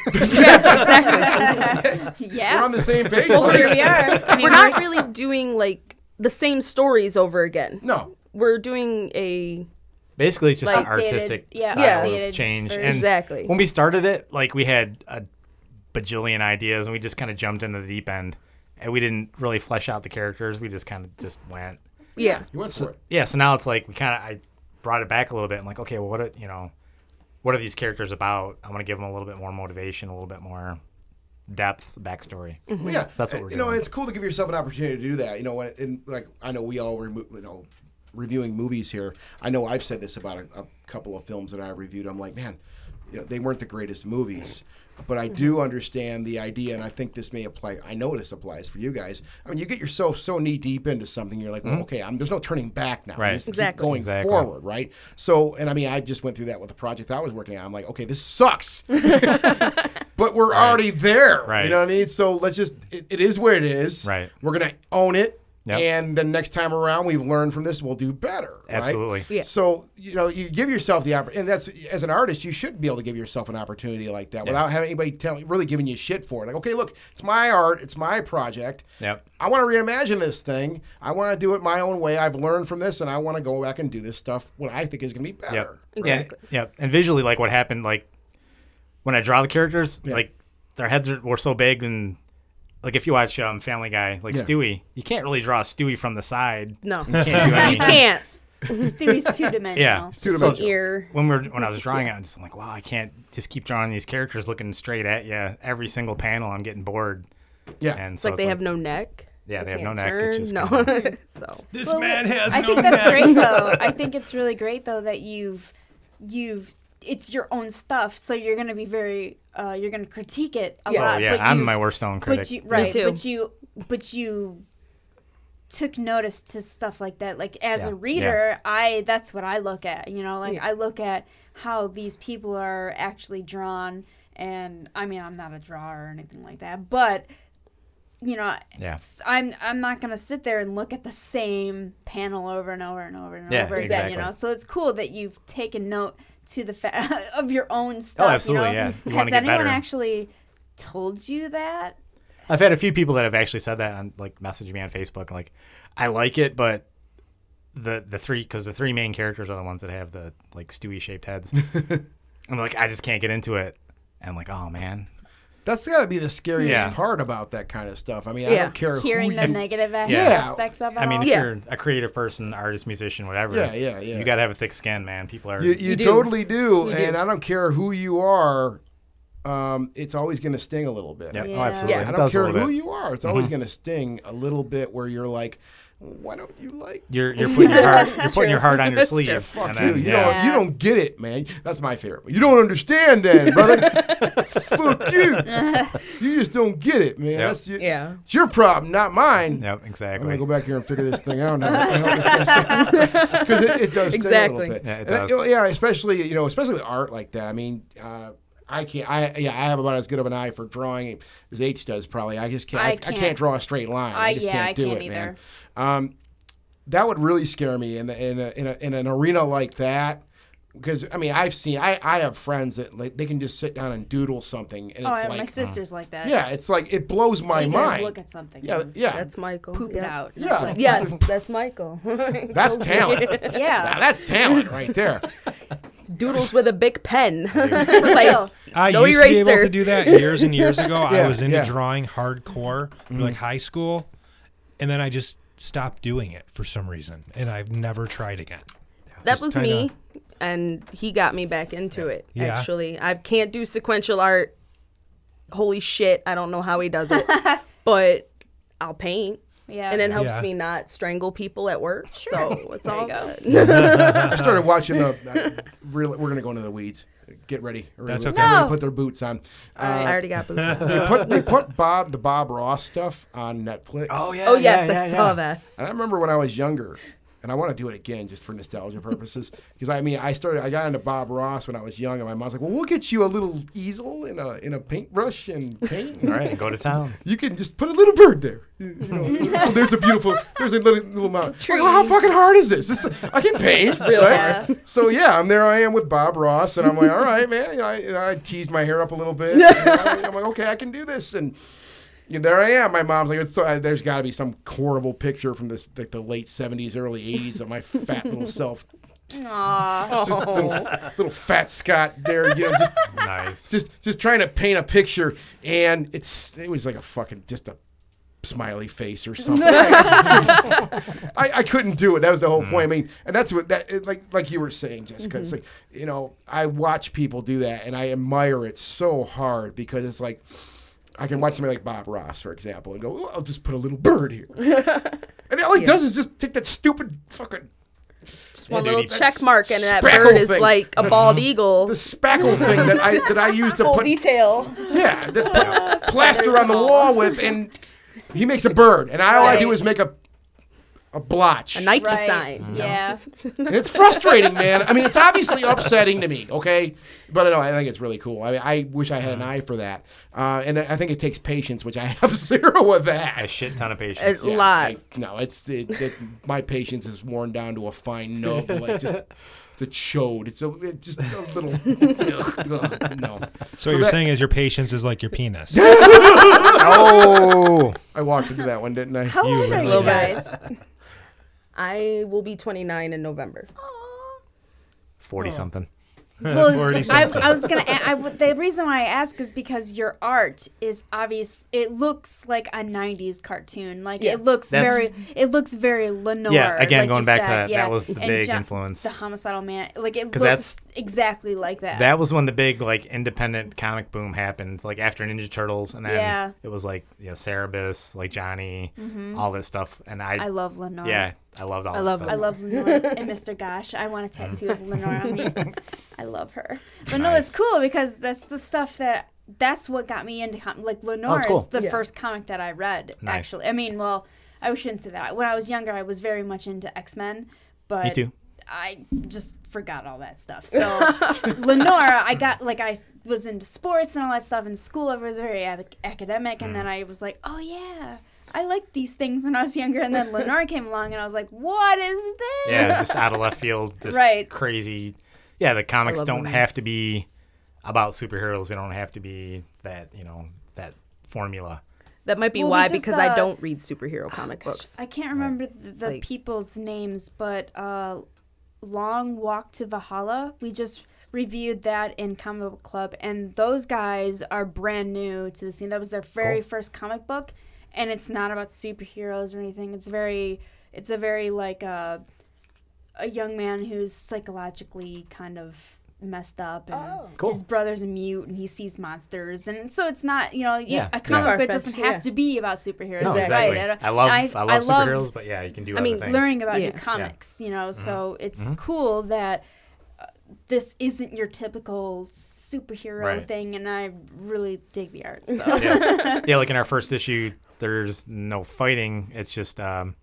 Exactly. Yeah. We're on the same page. Well, buddy. here we are. I mean, We're not really doing like the same stories over again. No. We're doing a Basically, it's just Like an artistic updated- yeah, style updated of change. version. And Exactly. when we started it, like we had a bajillion ideas, and we just kind of jumped into the deep end, and we didn't really flesh out the characters. We just kind of just went. yeah. You went for it. Yeah. So now it's like we kind of I brought it back a little bit. I'm like, okay, well, what are, you know, what are these characters about? I want to give them a little bit more motivation, a little bit more depth, backstory. Well, yeah, That's what we're you know. doing. It's cool to give yourself an opportunity to do that. You know, when- and like I know we all remo- you know reviewing movies here. I know I've said this about a, a couple of films that I reviewed. I'm like, man, you know, they weren't the greatest movies, but I do understand the idea, and I think this may apply. I know this applies for you guys. I mean, you get yourself so knee deep into something, you're like, well, okay, I'm, there's no turning back now. Right. You just keep Exactly. going Exactly. forward, right? So, and I mean, I just went through that with the project I was working on. I'm like, okay, this sucks. But we're already there. Right. You know what I mean? So let's just, it, it is what it is. Right. We're going to own it. Yep. And then next time around, we've learned from this, we'll do better. Right? Absolutely. Yeah. So, you know, you give yourself the opportunity, and that's, as an artist, you should be able to give yourself an opportunity like that without having anybody tell, really giving you shit for it. Like, okay, look, it's my art, it's my project. Yep. I want to reimagine this thing. I want to do it my own way. I've learned from this, and I want to go back and do this stuff what I think is going to be better. Yep. Exactly. Yeah. Yep. And visually, like what happened, like when I draw the characters, Yeah. like their heads are, were so big and like if you watch um, Family Guy, like Yeah. Stewie, you can't really draw Stewie from the side. No, You can't do you anything. can't. Stewie's two dimensional. Yeah. Two-dimensional. So Ear. when we're when I was drawing it, I'm just like, wow, I can't just keep drawing these characters looking straight at you every single panel. I'm getting bored. Yeah. And It's so like they have no neck. Yeah, they have no can't neck. turn. It's just no. kinda- So This Well, man has I no think that's neck. great though. I think it's really great though that you've you've it's your own stuff, so you're gonna be very uh, you're gonna critique it a Yeah. lot. Oh yeah, but I'm you've- my worst own critic. But you right, too. but you but you took notice to stuff like that. Like as Yeah. a reader, I that's what I look at. You know, like Yeah. I look at how these people are actually drawn, and I mean, I'm not a drawer or anything like that, but you know, Yeah. s- I'm I'm not gonna sit there and look at the same panel over and over and over and Yeah, over again. exactly. You know, so it's cool that you've taken note to the fact of your own stuff. Oh, absolutely, You know? yeah. You Has wanna get anyone better. actually told you that? I've had a few people that have actually said that on like message me on Facebook. Like, I like it, but the the three because the three main characters are the ones that have the like Stewie shaped heads. I'm like, I just can't get into it. And I'm like, oh man. That's got to be the scariest Yeah. part about that kind of stuff. I mean, I Yeah. don't care Hearing who the you... negative a- Yeah. aspects of it I mean, all? if Yeah. you're a creative person, artist, musician, whatever, Yeah, yeah, yeah. you gotta have a thick skin, man. People are You, you, You do. totally do, You and do. I don't care who you are. Um, it's always going to sting a little bit. Yeah, Yeah. oh, absolutely. I It don't does a care little who bit. you are. It's always going to sting a little bit where you're like, why don't you like You're you're putting your heart you're putting your heart on your That's sleeve. true. fuck and you? then, You yeah. don't you don't get it, man. That's my favorite. You don't understand, then, brother. Fuck you. You just don't get it, man. Yep. That's your, yeah. it's your problem, not mine. Yep, I'm exactly. gonna go back here and figure this thing out now. Because it, it does sting Exactly. a little bit. Yeah, it And, does. yeah, especially you know, especially with art like that. I mean, uh, I can't. I yeah, I have about as good of an eye for drawing as H does. Probably. I just can't. I, I I can't, can't. draw a straight line. I, I- just yeah, can't I do can't it, either. man. Um, that would really scare me in the, in a, in, a, in an arena like that. Because I mean, I've seen. I, I have friends that like they can just sit down and doodle something, and Oh, it's yeah, like, my sister's like that. yeah, it's like it blows my She mind. just look at something. yeah, and yeah, That's Michael. Poop it Yeah. out. And Yeah. it's like, Yes, that's Michael. that's talent. Now, yeah. that's talent right there. Doodles with a big pen. Real. like, I No used to be able eraser. to do that years and years ago. Yeah, I was into yeah. drawing hardcore, for like high school, and then I just stopped doing it for some reason, and I've never tried again. that Just was kinda- me, and he got me back into it. Yeah. Actually, I can't do sequential art. Holy shit, I don't know how he does it, but I'll paint. Yeah. And it helps Yeah. me not strangle people at work. So it's There you all go. good. I started watching the. Uh, really, we're gonna go into the weeds. Get ready. That's Everybody- okay. everybody No. put their boots on. I Uh, already got boots on. they put they put Bob the Bob Ross stuff on Netflix. Oh yeah. Oh, yes, yeah, I yeah, saw yeah. that. And I remember when I was younger, and I want to do it again just for nostalgia purposes. Because I mean, I started, I got into Bob Ross when I was young, and my mom's like, "Well, we'll get you a little easel and a in a paintbrush and paint. All right, go to town. You can just put a little bird there. You you know, oh, there's a beautiful, there's a little little mountain. Like, well, how fucking hard is this? this I can paint. real right? hard. So yeah, I'm there. I am with Bob Ross, and I'm like, all right, man. You know, I, you know, I teased my hair up a little bit. And I, I'm like, okay, I can do this, and. And there I am. My mom's like, it's so, uh, there's got to be some horrible picture from this, like the late seventies, early eighties of my fat little self, Aw. just little, little fat Scott there, you know, just, Nice. just just trying to paint a picture, and it's it was like a fucking just a smiley face or something. I, I couldn't do it. That was the whole point. I mean, and that's what that it, like like you were saying, Jessica. It's like, you know, I watch people do that, and I admire it so hard because it's like. I can watch somebody like Bob Ross, for example, and go, well, I'll just put a little bird here. And all he does is just take that stupid fucking Just one Yeah, little dude, check mark, and that spackle bird is thing. like a That's- bald eagle. the spackle thing that I that I used to Full put detail. yeah, that put plaster on the wall with, and he makes a bird, and all I do Right. is make a a blotch. A Nike Right. sign. Yeah. And it's frustrating, man. I mean, it's obviously upsetting to me, okay? But no, I think it's really cool. I mean, I wish I had an eye for that. Uh, and I think it takes patience, which I have zero of A that. shit ton of patience. A lot. I- no, it's it, it, my patience is worn down to a fine nub. Like just it's a chode. It's a it just a little. ugh, ugh, no. So, what you're that- saying is your patience is like your penis. Oh. I walked into that one, didn't I? How old are really you did. guys? I will be twenty-nine in November. forty something. Well, forty I, something. I was gonna. a- I, w- the reason why I ask is because your art is obvious. It looks like a nineties cartoon. Like Yeah. it looks That's- very. It looks very Lenore. Yeah, again, like going you back to said, that, yeah. that was the And big John- influence. The homicidal man. Like it 'Cause looks that's- exactly like that. That was when the big like independent comic boom happened, like after Ninja Turtles, and then Yeah. it was like you know Cerebus, like Johnny, all this stuff, and I, I love Lenore. yeah, I loved all. I that love stuff. I love Lenore and Mister Gosh. I want a tattoo of Lenore on me. I love her. But no, it's cool because that's the stuff that that's what got me into com- like Lenore it's cool. is the Yeah. first comic that I read. Nice. Actually, I mean, well, I shouldn't say that. When I was younger, I was very much into X-Men, but Me too. I just forgot all that stuff. So Lenore, I got like I was into sports and all that stuff in school. I was very ac- academic, and then I was like, oh yeah. I liked these things when I was younger, and then Lenore came along, and I was like, "What is this?" Yeah, just out of left field, just Right. crazy. Yeah, the comics love don't them. have to be about superheroes. They don't have to be that you know that formula. That might be Well, we why, just, because uh, I don't read superhero comic books. I can't remember the, the Like- people's names, but uh, Long Walk to Valhalla. We just reviewed that in Comic Book Club, and those guys are brand new to the scene. That was their very Cool. first comic book, and it's not about superheroes or anything. It's very, it's a very like uh, a young man who's psychologically kind of messed up, and Oh. Cool. his brother's a mute, and he sees monsters, and so it's not, you know, you- Yeah. a comic Yeah. book doesn't Far-fetched, have yeah. to be about superheroes, No, right? exactly. I, don't- I love I, I love I love superheroes, but yeah, you can do I other mean, things. learning about Yeah. new comics, you know, so it's cool that uh, this isn't your typical superhero Right. thing, and I really dig the art. So. yeah. yeah, like in our first issue, there's no fighting. It's just um,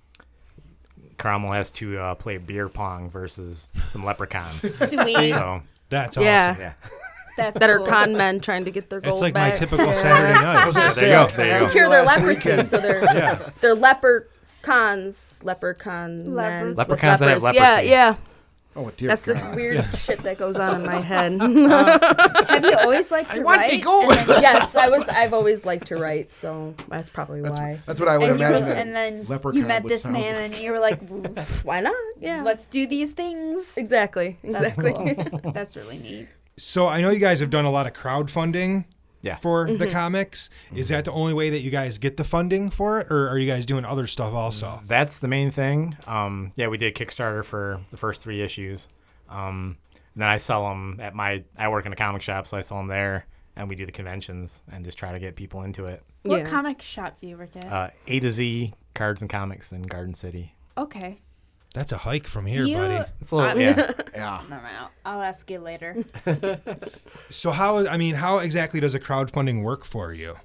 Cromwell has to uh, play beer pong versus some leprechauns. Sweet. So That's awesome. Yeah. yeah, That's That are cool. con men trying to get their gold It's like back. my typical Yeah. Saturday night. there you go. There you go. Cure their Last leprosy, weekend. so they're they're leprechauns, leprechon men Lepers. with Leprechauns that have lepers. Yeah, leprosy. yeah. Oh dear That's the God. weird shit that goes on in my head. Have you always liked to I want to write? be gold. And then, yes, I was. I've always liked to write, so that's probably That's, why. that's what I would and, you were, imagine. that and then leprechaun you met would this sound man, like. and you were like, "Oof, Why not? Yeah. "Let's do these things." exactly. That's Exactly. cool. That's really neat. So I know you guys have done a lot of crowdfunding Yeah. for Mm-hmm. the comics. Is that the only way that you guys get the funding for it, or are you guys doing other stuff also? That's the main thing. Um, yeah, we did Kickstarter for the first three issues. Um, and then I sell them at my. I work in a comic shop, so I sell them there, and we do the conventions and just try to get people into it. What Yeah. comic shop do you work at? Uh, A to Z Cards and Comics in Garden City. okay. That's a hike from Do here, you? buddy. It's a little, I'm- yeah. Yeah. Never mind. I'll, I'll ask you later. So how? I mean, how exactly does a crowdfunding work for you?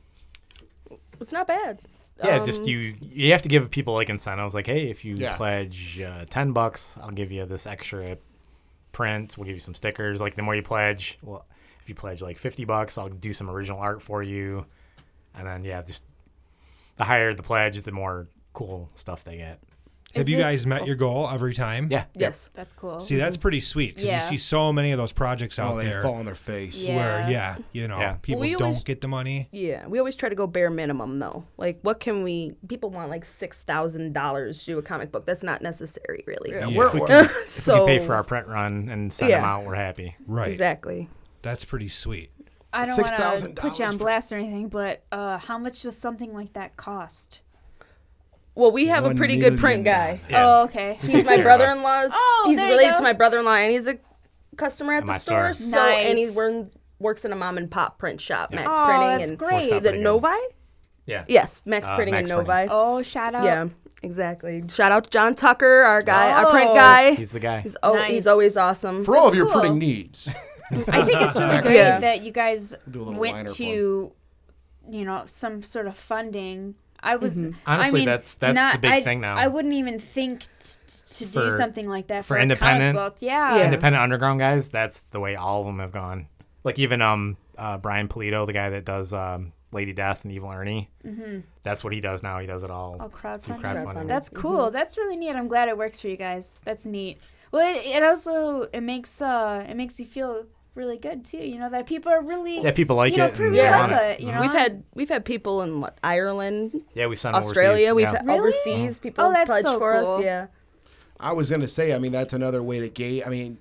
It's not bad. Yeah, Um, just you. You have to give people like incentives, like, hey, if you Yeah. pledge uh, ten bucks, I'll give you this extra print. We'll give you some stickers. Like the more you pledge, well, if you pledge like fifty bucks, I'll do some original art for you. And then yeah, just the higher the pledge, the more cool stuff they get. Have Is you this- guys met your goal every time? Yeah. Yes. That's cool. See, that's pretty sweet because Yeah. you see so many of those projects out Oh, they there fall on their face. Yeah. where, yeah, you know, Yeah. people We don't always- get the money. Yeah, we always try to go bare minimum though. Like, what can we? People want like six thousand dollars to do a comic book. That's not necessary, really. Yeah, Yeah. we're, If we we're- so If we pay for our print run and send them Yeah. out, we're happy. Right. exactly. That's pretty sweet. I don't want to $six thousand put you on for- blast or anything, but uh, how much does something like that cost? Well, we have a One pretty good print million guy. Yeah. Oh, okay. He's my care of us. brother-in-law's. Oh, he's there you related go. to my brother-in-law, and he's a customer at At the my store. store. So, and he Nice. worn, works in a mom and pop print shop, Max Oh, Printing, that's and great. Works out is it pretty good. Novi? Yeah. Yes, Max Uh, Printing Max and Printing. Novi. Oh, shout out. Yeah, exactly. Shout out to John Tucker, our guy, our print Oh. guy. He's the guy. He's, oh, Nice. he's always awesome. for all of your cool. printing needs. I think it's really great Yeah. that you guys Do a little went liner for to, you know, some sort of funding. I was Mm-hmm. I Honestly, mean, that's- that's not, the big I, thing now. I wouldn't even think t- t- to do For- something like that for, for a independent- comic book. Yeah. Yeah. Independent underground guys, that's the way all of them have gone. Like even um uh, Brian Polito, the guy that does um, Lady Death and Evil Ernie, mm-hmm. that's what he does now. He does it all Oh, through crowdfunding. crowdfunding. That's cool. That's really neat. I'm glad it works for you guys. That's neat. Well, it, it also it makes uh it makes you feel really good too. You know that people are really Yeah, people like you know it. really and they Yeah. like want it. it. You know We've had we've had people in what, Ireland, Yeah, we sent Australia. overseas. We've yeah. had Really? overseas people Oh, that's pledge so for cool. us. Yeah. I was gonna say, I mean, that's another way to gauge. I mean,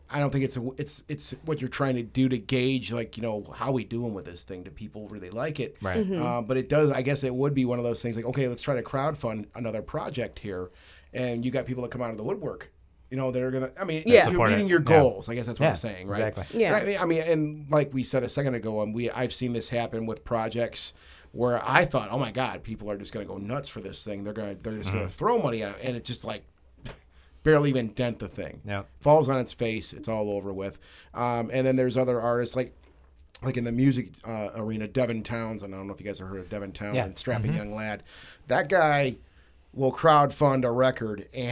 I don't think it's a, it's it's what you're trying to do to gauge, like, you know, how we doing with this thing. Do people really like it? Right. Mm-hmm. Um, but it does. I guess it would be one of those things like, okay, let's try to crowdfund another project here, and you got people that come out of the woodwork. You know, they're gonna. I mean, Yeah. you're Support meeting it. your Yeah. goals. I guess that's what Yeah, I'm saying, right? exactly. Yeah. I mean, I mean, and like we said a second ago, and we I've seen this happen with projects where I thought, oh my God, people are just gonna go nuts for this thing. They're gonna they're just gonna throw money at it, and it's just like barely even dent the thing. Yeah. Falls on its face. It's all over with. Um, and then there's other artists like. Like in the music uh, arena, Devin Townsend. I don't know if you guys have heard of Devin Townsend, Yeah. strapping young lad. That guy will crowdfund a record, and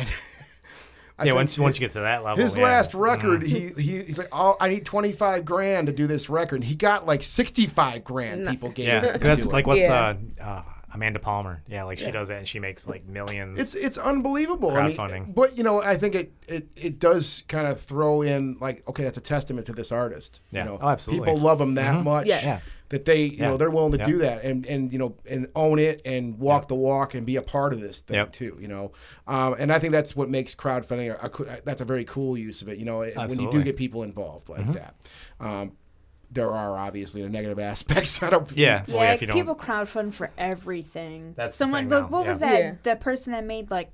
I Yeah, think once once you get to that level, his yeah. last record, he, he he's like, oh, I need twenty-five grand to do this record. And he got like sixty-five grand. People gave Yeah, him to that's do like it. what's Yeah. uh, uh, Amanda Palmer. Yeah, like she Yeah. does that and she makes like millions. It's it's unbelievable. I mean, Crowdfunding. but you know, I think it, it, it does kind of throw in like, okay, that's a testament to this artist. Yeah. You know, Oh, absolutely. People love him that much Yes. Yeah. that they you Yeah. know they're willing to Yeah. do that and and you know and own it and walk the walk and be a part of this thing Yep. too. You know, um, and I think that's what makes crowdfunding a, a, coo- that's a very cool use of it. You know, when you do Absolutely. get people involved like that. Um, there are obviously the negative aspects. I don't. yeah. Well, Yeah, if you don't, people crowdfund for everything. That's the Someone, thing, look, though, what was yeah. that? Yeah. That person that made like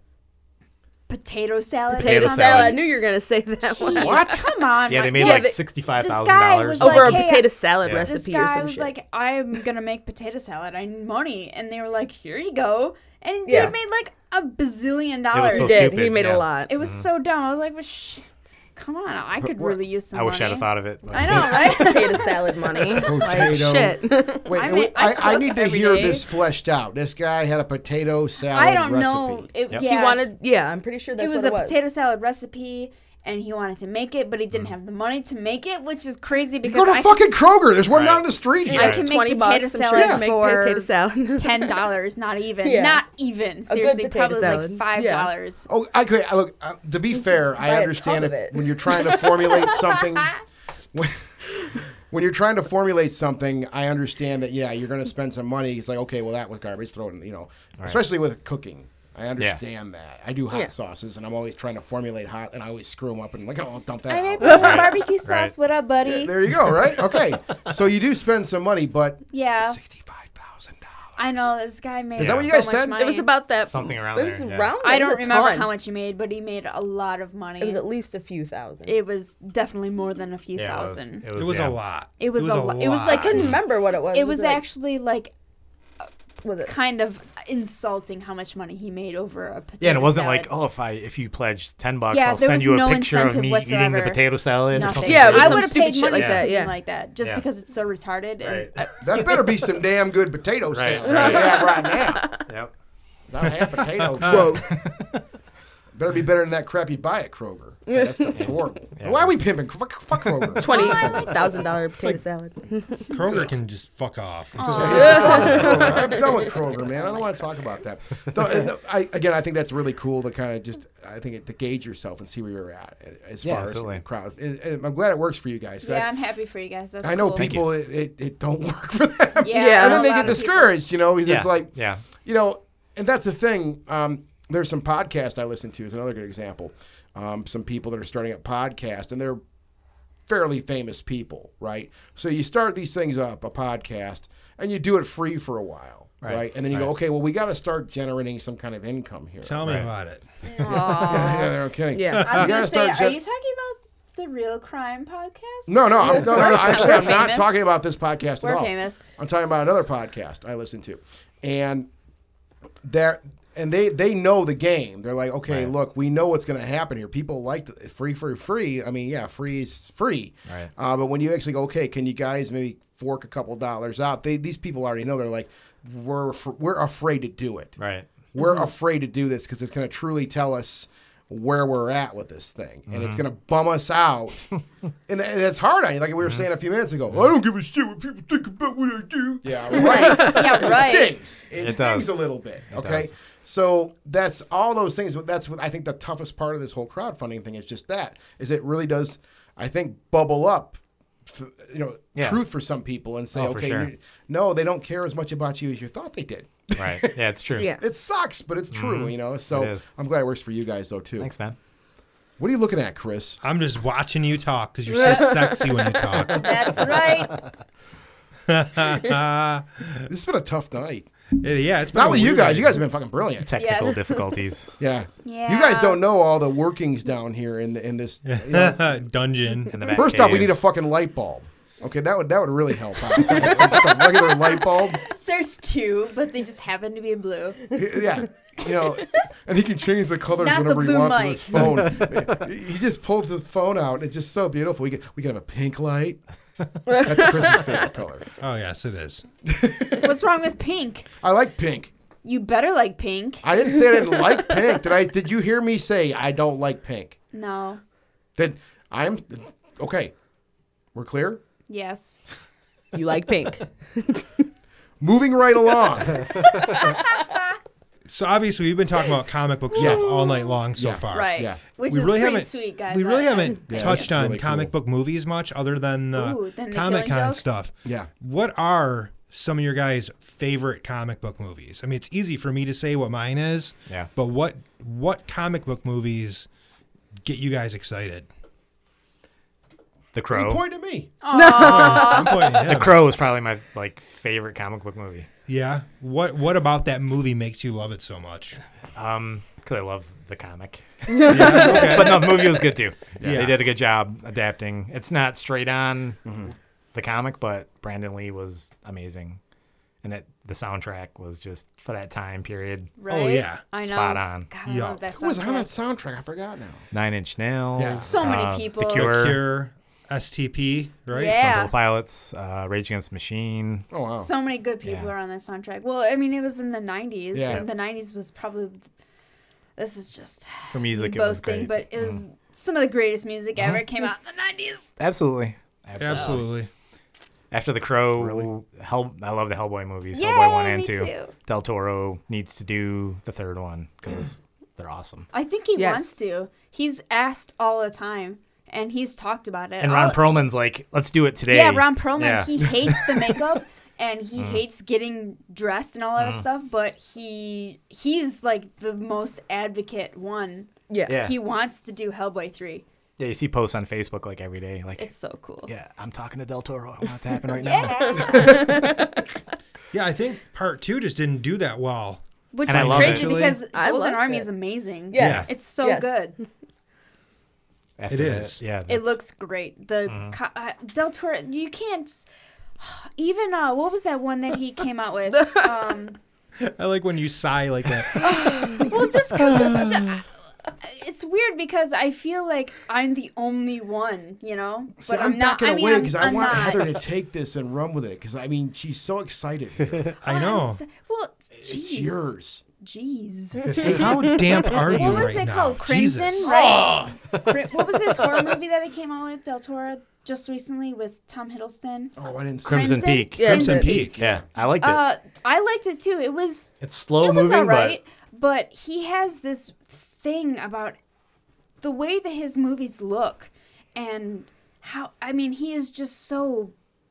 potato salad. or Potato something? salad. I knew you were gonna say that one. Jeez, What? Come on. yeah, they made Yeah, like they- sixty-five this thousand guy dollars was Over like, a hey, potato salad Yeah. This recipe or guy some was shit. like, I'm gonna make potato salad. I need money, and they were like, here you go. And dude Yeah. made like a bazillion It dollars. was He so did. stupid, He made yeah. a lot. It was so dumb. I was like, well, sh- come on, I could what- really use some I money. wish I'd have thought of it. but- I know, right? Potato salad money. Like Potato. shit. Wait, I I, mean, I I, I cook need to every hear day. this fleshed out. This guy had a potato salad I don't recipe. know. It, Yep. yeah, He wanted. Yeah, I'm pretty sure that's it was what a it was. potato salad recipe, and he wanted to make it, but he Mm. didn't have the money to make it, which is crazy You because go to I fucking Kroger. There's one Right. down the street can, here. I can make Twenty potato bucks. I'm salad sure you can make for potato salad. ten dollars, not even, Yeah. not even. Seriously, potato probably salad. like five dollars. Oh, I could I look. Uh, to be fair, I buy a understand tub if of it. when you're trying to formulate something, when, when you're trying to formulate something, I understand that. Yeah, you're going to spend some money. It's like, okay, well, that was garbage. Throw it in, you know, especially with cooking. I understand that. I do hot Yeah. sauces, and I'm always trying to formulate hot, and I always screw them up and like, oh, dump that. I out. made barbecue sauce. Right. What up, buddy? There you go. Right? Okay. So you do spend some money, but Yeah, sixty-five thousand dollars. I know this guy made Is that what you so guys much said? money. It was about that. Something around It was there, yeah. around. I it was don't a remember ton. how much he made, but he made a lot of money. It was at least a few thousand. It was definitely more than a few Yeah, it was- thousand. It was yeah. a lot. It was a lo- it was lot. like I couldn't remember what it was. It was like, actually like Was it? kind of insulting how much money he made over a potato Yeah, and it wasn't salad. like, oh, if I if you pledge ten bucks, Yeah, I'll there send was you a no picture of incentive me eating the whatsoever. potato salad or Nothing. something. Yeah, it was I some would have stupid paid shit money like for that, something yeah. like that just Yeah. because it's so retarded and Right. uh, That stupid. better be some damn good potato Right, salad right. you have right now. Yep. Not half potato. Gross. Better be better than that crap you buy at Kroger. Yeah, that stuff's horrible. Yeah. Why are we pimping? Fuck, fuck Kroger. Twenty thousand dollar potato salad. Kroger can just fuck off. It's I'm done with Kroger, man. I don't want to talk about that. Though, and, uh, I, again, I think that's really cool to kind of just, I think, it, to gauge yourself and see where you're at as Yeah, far absolutely. as the crowd. And, and I'm glad it works for you guys. Yeah, I, I'm happy for you guys. That's I know cool. people, it, it, it don't work for them. Yeah, Yeah. And then a they lot get of people- discouraged, you know, because Yeah. it's like, yeah. you know, and that's the thing. Um, there's some podcasts I listen to is another good example. Um, some people that are starting up podcasts, and they're fairly famous people, right? So you start these things up, a podcast, and you do it free for a while, right? Right. And then you go, Right. okay, well, we got to start generating some kind of income here. Tell me Right. about it. yeah, yeah, no kidding. Yeah. I was You gonna gotta say, start are gen- you talking about the Real Crime podcast? No, no, I'm, no, no, no. Actually, We're I'm not famous. talking about this podcast We're at all. famous. I'm talking about another podcast I listen to, and they're and they they know the game. They're like, okay, Right. look, we know what's going to happen here. People like the, free, free, free. I mean, yeah, free is free. Right. Uh, but when you actually go, okay, can you guys maybe fork a couple dollars out? They these people already know. They're like, we're af- we're afraid to do it. Right. We're afraid to do this because it's going to truly tell us where we're at with this thing, and it's going to bum us out. and, and it's hard on you, like we were saying a few minutes ago. I don't give a shit what people think about what I do. Yeah, right. Yeah, It right. stings. It, It stings does. a little bit. Okay. does. So that's all those things. That's what I think the toughest part of this whole crowdfunding thing is just that, is it really does, I think, bubble up, you know, Yeah. truth for some people and say, Oh, for okay, sure. you no, they don't care as much about you as you thought they did. Right. Yeah, it's true. Yeah. It sucks, but it's true, you know. So It is. I'm glad it works for you guys though too. Thanks, man. What are you looking at, Chris? I'm just watching you talk because you're so sexy when you talk. That's right. This has been a tough night. It- yeah, it's been Not a with you weird guys. night. You guys have been fucking brilliant. Technical Yes. difficulties. Yeah. Yeah. You guys don't know all the workings down here in the, in this. You know. Dungeon. In the back First off, we cave. need a fucking light bulb. Okay, that would that would really help out. Just a regular light bulb. There's two, but they just happen to be blue. Yeah. You know, and he can change the colors Not the whenever he blue wants with his phone. He just pulls his phone out. It's just so beautiful. We can we can have a pink light. That's Chris's favorite color. Oh, yes, it is. What's wrong with pink? I like pink. You better like pink. I didn't say I didn't like pink. Did I? Did you hear me say I don't like pink? No. That I'm okay. We're clear. Yes. You like pink. Moving right along. So obviously we've been talking about comic book stuff all night long so Yeah. far. Right. Yeah. Which We is really pretty haven't- sweet, guys. We really I- haven't Yeah, touched it's on really comic cool. book movies much other than uh, Ooh, than the Comic Killing Con Joke? stuff. Yeah. What are some of your guys' favorite comic book movies? I mean, it's easy for me to say what mine is. Yeah. But what what comic book movies get you guys excited? The You Crow. point at me. I'm pointing at The him. Crow is probably my like favorite comic book movie. Yeah. What What about that movie makes you love it so much? Um, because I love the comic. Yeah, okay. But no, the movie was good too. Yeah. They did a good job adapting. It's not straight on the comic, but Brandon Lee was amazing, and it the soundtrack was just for that time period. Right? yeah. I know. Spot on. God, I Yeah. love that Who was on that soundtrack. soundtrack? I forgot now. Nine Inch Nails. Yeah. So many uh, people. The The Cure. The Cure, S T P, right? Yeah. Stone Temple Pilots. Uh, Rage Against the Machine. Oh wow. So many good people Yeah. are on that soundtrack. Well, I mean, it was in the nineties, Yeah. and the nineties was probably. This is just For music, me it was boasting, great. but it was some of the greatest music ever. It came out in the nineties. Absolutely. Absolutely. Absolutely. After the Crow, Really? Hell, I love the Hellboy movies. Yay, Hellboy one and me two. too. Del Toro needs to do the third one because they're awesome. I think he Yes. wants to. He's asked all the time, and he's talked about it. And Ron All- Perlman's like, let's do it today. Yeah, Ron Perlman. Yeah. He hates the makeup and he Mm. hates getting dressed and all that stuff. But he he's like the most advocate one. Yeah. Yeah. He wants to do Hellboy three. Yeah, you see posts on Facebook like every day. Like, It's so cool. yeah, I'm talking to Del Toro. I want it to happen right now. Yeah. Yeah, I think part two just didn't do that well. Which And I is love crazy it. because I Golden loved Army it. is amazing. Yes. It's so Yes. good. After It that, is. yeah. It that's- looks great. The co- uh, Del Toro, you can't just- even uh, what was that one that he came out with? Um, I like when you sigh like that. well, just because it's, ju- it's weird because I feel like I'm the only one, you know. See, But I'm, I'm not. backing I mean, away I'm, because I I'm want not. Heather to take this and run with it because I mean she's so excited. I I'm know. s- well, It's jeez. yours. Jeez. How damp are you What was right it now? called? Crimson, Jesus. right? Cri- what was this horror movie that he came out with, Del Toro, just recently with Tom Hiddleston? Oh, I didn't see Crimson Crimson? Peak. Yeah, Crimson it's a- Peak. Yeah, I liked it. Uh, I liked it too. It was it's slow it was moving, alright, but he has this thing about the way that his movies look and how I mean he is just so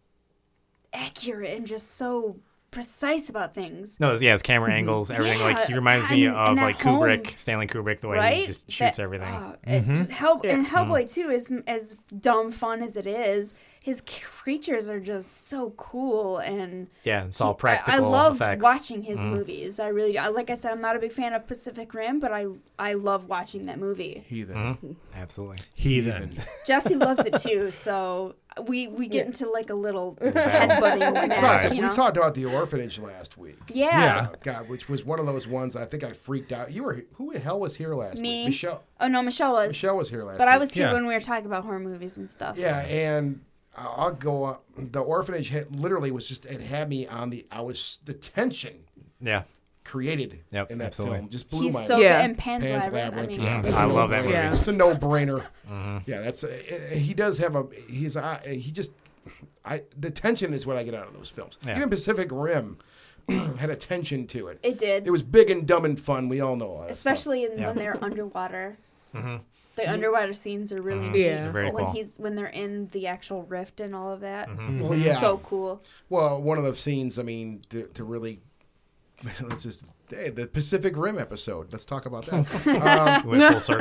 accurate and just so precise about things. but no, it's- yeah, his camera angles, everything. like he Yeah, reminds I me mean, of and like at home, Kubrick, Stanley Kubrick, the way Right? he just shoots That- everything. oh, it just Hell, Yeah. And Hellboy too is as dumb fun as it is. His creatures are just so cool and yeah, it's all he- I- practical I, love effects. watching his movies. I really, I, like I said, I'm not a big fan of Pacific Rim, but I, I love watching that movie. Heathen. Absolutely. Heathen. Jesse loves it too, so we we get into like a little headbutting We match, talked, you we know? talked about the orphanage last week. Yeah. Yeah. Oh, God, which was one of those ones I think I freaked out. You were who the hell was here last Me. week? Michelle. Oh no, Michelle was, Michelle was here last but week. I was here Yeah. when we were talking about horror movies and stuff. Yeah, and I'll go. Uh, the orphanage had, literally was just it had me on the. I was the tension Yeah. created Yep, in that absolutely. film just blew He's my so Yeah. good. And Pan's, Pan's Labyrinth. I Labyrinth. mean, yeah, Mhm. that's I a love that no-brainer. movie. It's a no-brainer. Yeah, that's a, he does have a he's uh, he just I the tension is what I get out of those films. Yeah. Even Pacific Rim had a tension to it. it did. It was big and dumb and fun. We all know all that stuff. Especially in, Yeah. when they're underwater. The underwater scenes are really Mhm. neat. Yeah. Very when cool. he's when they're in the actual rift and all of that. Well, yeah. So cool. Well, one of the scenes, I mean, to, to really, let's just, hey, the Pacific Rim episode. Let's talk about that. um, We went full circle.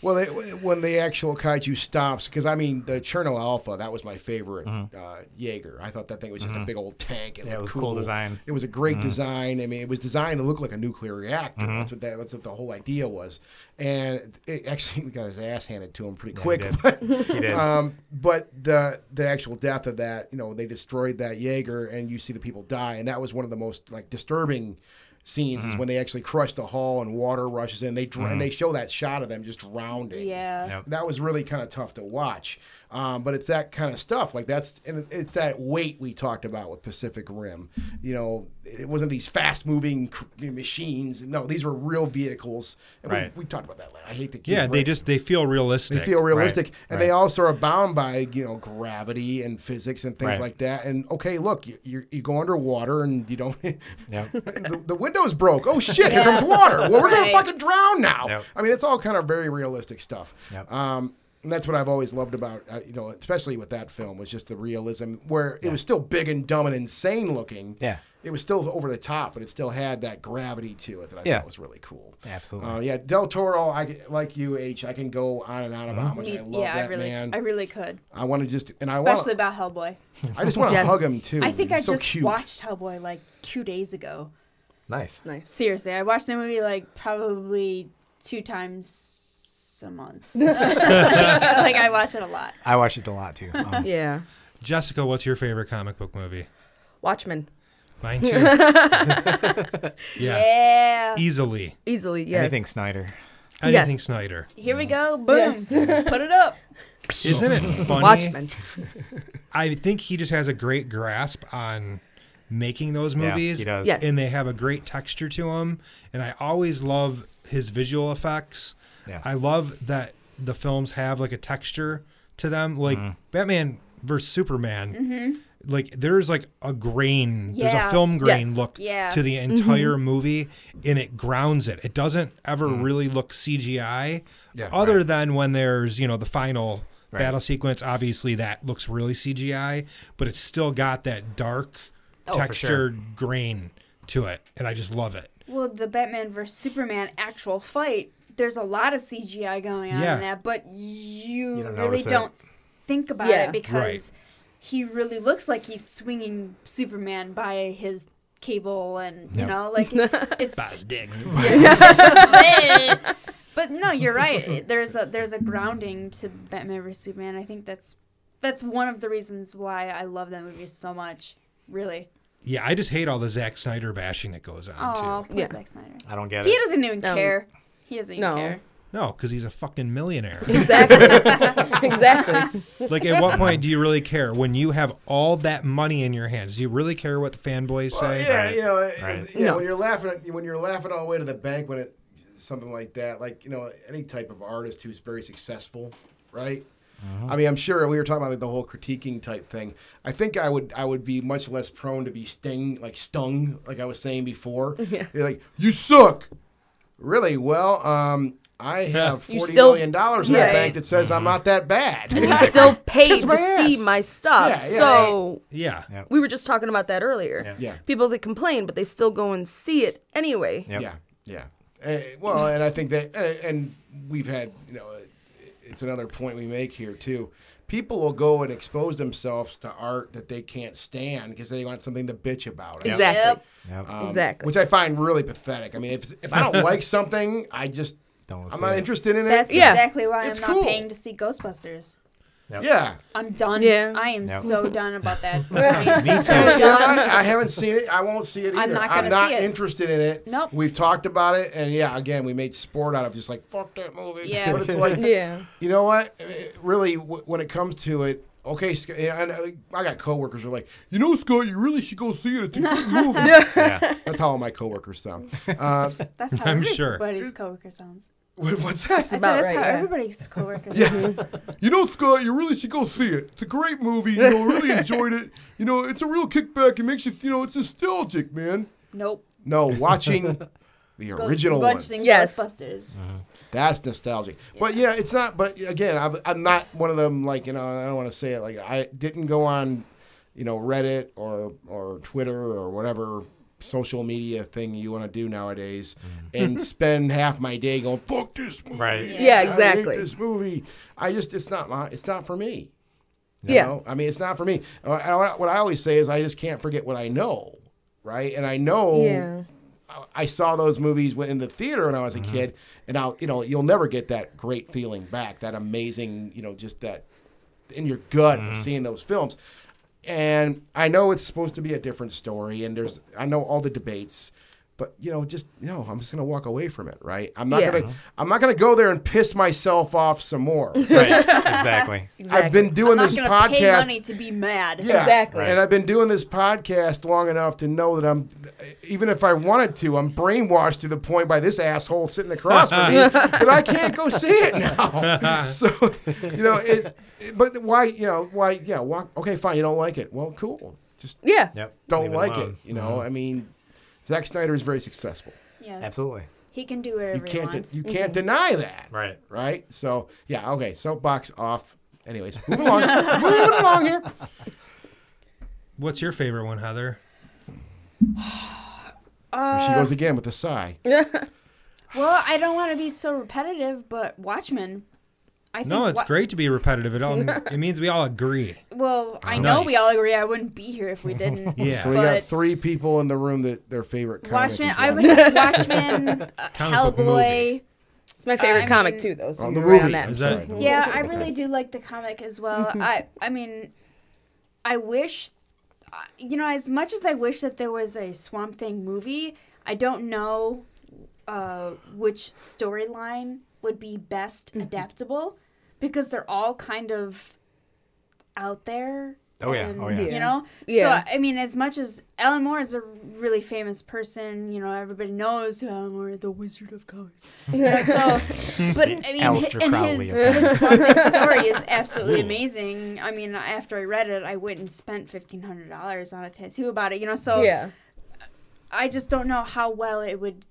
Well, they, when the actual kaiju stops, because I mean the Cherno Alpha, that was my favorite Mm-hmm. uh, Jaeger. I thought that thing was just a big old tank. And Yeah, it looked was a cool design. It was a great design. I mean, it was designed to look like a nuclear reactor. Mm-hmm. That's what that, that's what the whole idea was. And it actually got his ass handed to him pretty Yeah, quick. he did. But, He did. um, but the the actual death of that, you know, they destroyed that Jaeger, and you see the people die, and that was one of the most like disturbing scenes Mm-hmm. is when they actually crush the hull and water rushes in. They dr- and they show that shot of them just drowning. Yeah. Yep. That was really kind of tough to watch. Um, but it's that kind of stuff. Like that's and it's that weight we talked about with Pacific Rim. You know, it wasn't these fast moving cr- machines. No, these were real vehicles. And Right. we, we talked about that. I hate to keep Yeah, they right- just they feel realistic. they feel realistic, Right, and right. they also are bound by you know gravity and physics and things Right. like that. And okay, look, you, you you go underwater and you don't. Yep. the, the window's broke. Oh shit! Here comes water. Well, we're gonna Right. fucking drown now. Yep. I mean, it's all kind of very realistic stuff. Yep. Um, and that's what I've always loved about uh, you know, especially with that film, was just the realism where it was still big and dumb and insane looking. Yeah. It was still over the top, but it still had that gravity to it that I Yeah. thought was really cool. Absolutely. Uh, yeah, Del Toro, I like you, H. I can go on and on about how much Me- I love yeah, that I really, man. I really could, I want to just and I want especially about Hellboy. I just want to Yes. hug him too. I think He's I so just cute. watched Hellboy like two days ago. Nice. Nice. Seriously, I watched the movie like probably two times a month. like I watch it a lot. I watched it a lot too. Um, Yeah. Jessica, what's your favorite comic book movie? Watchmen. Mine too. yeah. Yeah. Easily. Easily, yes. Anything Snyder. Anything Yes. Snyder. Here we go. Boom. Yes. Put it up. Isn't it funny? Watchmen. I think he just has a great grasp on making those movies. Yeah, he does. Yes. And they have a great texture to them. And I always love his visual effects. Yeah. I love that the films have like a texture to them. Like Mm-hmm. Batman versus Superman. Like there's like a grain, there's a Yeah. film grain Yes. look Yeah. to the entire movie, and it grounds it. It doesn't ever really look C G I, Yeah, other than when there's you know the final Right. battle sequence. Obviously, that looks really C G I, but it's still got that dark Oh, for sure. textured grain to it, and I just love it. Well, the Batman versus Superman actual fight, there's a lot of C G I going on Yeah. in that, but you, You don't really notice it. don't think about Yeah. it because Right. he really looks like he's swinging Superman by his cable, and you Yep. know, like it's. Buzz dick. But no, you're right. It- There's a there's a grounding to Batman versus Superman. I think that's that's one of the reasons why I love that movie so much. Really. Yeah, I just hate all the Zack Snyder bashing that goes on Oh, too. poor Yeah. Zack Snyder. I don't get He it. doesn't even Um, care. He doesn't even no. care. No, because he's a fucking millionaire. Exactly. exactly. Like, at what point do you really care? When you have all that money in your hands, do you really care what the fanboys Well, say? yeah, Right. you know, uh, Right. you know, No. when you're laughing, at, when you're laughing all the way to the bank when it something like that, like you know, any type of artist who's very successful, right? I mean, I'm sure we were talking about like, the whole critiquing type thing. I think I would I would be much less prone to be sting like stung, like I was saying before. Yeah. You're like, you suck. Really? Well, um, I have You forty still- million dollars in the Right. bank that says I'm not that bad. And you still paid Kiss to my see ass. my stuff. Yeah, yeah. So Yeah. Yep. we were just talking about that earlier. Yeah. Yeah. People that complain, but they still go and see it anyway. Yep. Yeah, yeah. Uh, well, and I think that, and, and we've had, you know, it's another point we make here too. People will go and expose themselves to art that they can't stand because they want something to bitch about. Yep. Exactly. Yep. Yep. Um, Exactly. Which I find really pathetic. I mean, if if I don't like something, I just Don't I'm see not it. interested in it. That's Yeah. exactly why It's I'm not cool. paying to see Ghostbusters. Yep. Yeah. I'm done. Yeah. I am Yep. so done about that. I am Me so too. You know what? done. I haven't seen it. I won't see it either. I'm not I'm gonna not see it. interested in it. Nope. We've talked about it, and yeah, again, we made sport out of just like fuck that movie. Yeah. But it's like, Yeah. you know what? It- really, w- when it comes to it, okay, Sc- and I I got coworkers who are like, you know, Scott, you really should go see it. It's a good movie. Yeah. That's how all my coworkers sound. Uh, That's how I'm sure. everybody's coworker sounds. what- what's that? I said about that's right, how yeah. everybody's coworkers Yeah. sounds. You know, Scott, you really should go see it. It's a great movie. You know, really enjoyed it. You know, it's a real kickback. It makes you, you know, it's nostalgic, man. Nope. No, watching the Go- original ones. watching Yes. Ghostbusters. That's nostalgic. But yeah, it's not. But again, I'm, I'm not one of them. Like you know, I don't want to say it. Like I didn't go on, you know, Reddit or or Twitter or whatever social media thing you want to do nowadays and spend half my day going, fuck this movie. Right. Yeah, I hate exactly. this movie. I just, it's not my, it's not for me. You Yeah. know? I mean, it's not for me. Uh, I- What I always say is I just can't forget what I know. Right. And I know Yeah. I saw those movies in the theater when I was a kid, and I'll, you know, you'll never get that great feeling back, that amazing, you know, just that in your gut of seeing those films. And I know it's supposed to be a different story, and there's, I know all the debates, but you know, just no, I'm just gonna walk away from it, right? I'm not Yeah. gonna, I'm not gonna go there and piss myself off some more. Right. Exactly. I've been doing I'm not this gonna pay podcast. money to be mad. Yeah, Exactly. And I've been doing this podcast long enough to know that I'm, even if I wanted to, I'm brainwashed to the point by this asshole sitting across from me that I can't go see it now. So, you know, it's, but why, you know, why, yeah, why, okay, fine, you don't like it. Well, cool. Just Yeah. Yep. don't Leave like it, alone. you know? I mean, Zack Snyder is very successful. Yes. Absolutely. He can do You whatever he can't, wants. de- you can't deny that. Right. Right? So, yeah, okay, soapbox off. Anyways, moving along. moving along here. What's your favorite one, Heather? Uh, She goes again with a sigh. Well, I don't want to be so repetitive, but Watchmen. I think No, it's Wa- great to be repetitive. It all it means we all agree. Well, I Nice. know we all agree. I wouldn't be here if we didn't. Yeah. So we got But three people in the room that their favorite comic Watchmen. is I one. would have Watchmen, uh, Comic book Hellboy. movie. It's my favorite I comic mean- too, though. So Oh, the you're right on movie. that. Is that- Sorry. Yeah, I really do like the comic as well. I I mean, I wish, uh, you know, as much as I wish that there was a Swamp Thing movie, I don't know uh, which storyline would be best adaptable because they're all kind of out there. Oh, yeah. and, Oh, yeah. You know? Yeah. So, I mean, as much as Alan Moore is a really famous person, you know, everybody knows who Alan Moore, the Wizard of Comics. You know, so, but, I mean, hi- Aleister and Crowley his, of his Swamp Thing story is absolutely amazing. I mean, after I read it, I went and spent fifteen hundred dollars on a tattoo about it, you know, so Yeah. I just don't know how well it would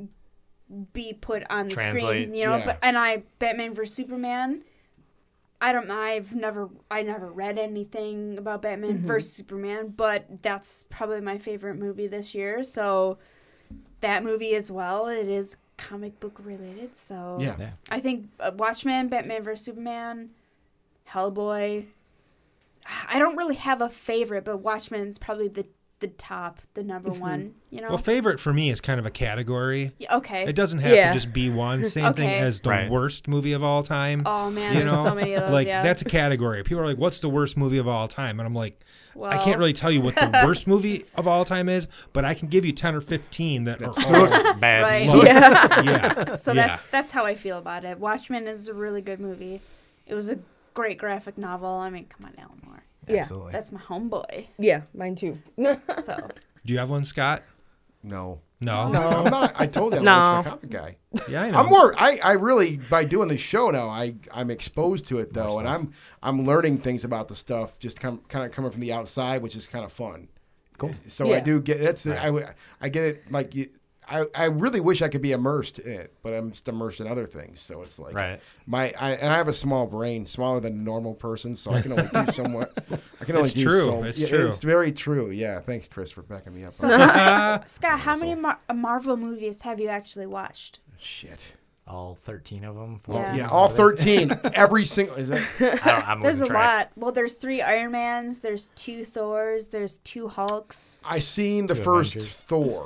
be put on the Translate. screen, you know. Yeah. But and I Batman versus Superman. I don't know. I've never I never read anything about Batman Mm-hmm. versus Superman, but that's probably my favorite movie this year. So that movie as well. It is comic book related. So Yeah. Yeah. I think uh, Watchmen, Batman versus Superman, Hellboy. I don't really have a favorite, but Watchmen's probably the the top, the number one. You know. Well, favorite for me is kind of a category. Yeah, okay. It doesn't have Yeah. to just be one. Same thing Okay. as the Right. worst movie of all time. Oh man, you there's know, so many of those. like yeah. that's a category. People are like, "What's the worst movie of all time?" And I'm like, I Well- can't really tell you what the worst movie of all time is, but I can give you ten or fifteen that are all Bad. Right. look. Yeah. yeah. So yeah. that's that's how I feel about it. Watchmen is a really good movie. It was a great graphic novel. I mean, come on, Alan Moore. Yeah. Absolutely. That's my homeboy. Yeah. Mine too. So Do you have one, Scott? No. No. I'm not, I told you I'm No. not a comic guy. Yeah, I know. I'm more. I, I really by doing this show now. I I'm exposed to it though, and I'm I'm learning things about the stuff. Just kind kind of coming from the outside, which is kind of fun. Cool. So I Yeah. do get that's the, I w- I get it like you. I, I really wish I could be immersed in it, but I'm just immersed in other things. So it's like Right. my I, and I have a small brain, smaller than a normal person, so I can only do somewhat. I can only It's do true. so. It's yeah, true. It's very true. Yeah. Thanks, Chris, for backing me up. So, Scott, how many Mar- uh, Marvel movies have you actually watched? Shit. All thirteen of them. Yeah. Yeah, all thirteen. Every single. Is it? I don't, I'm There's a losing track. lot. Well, there's three Iron Mans. There's two Thors. There's two Hulks. I seen the Two first Avengers. Thor.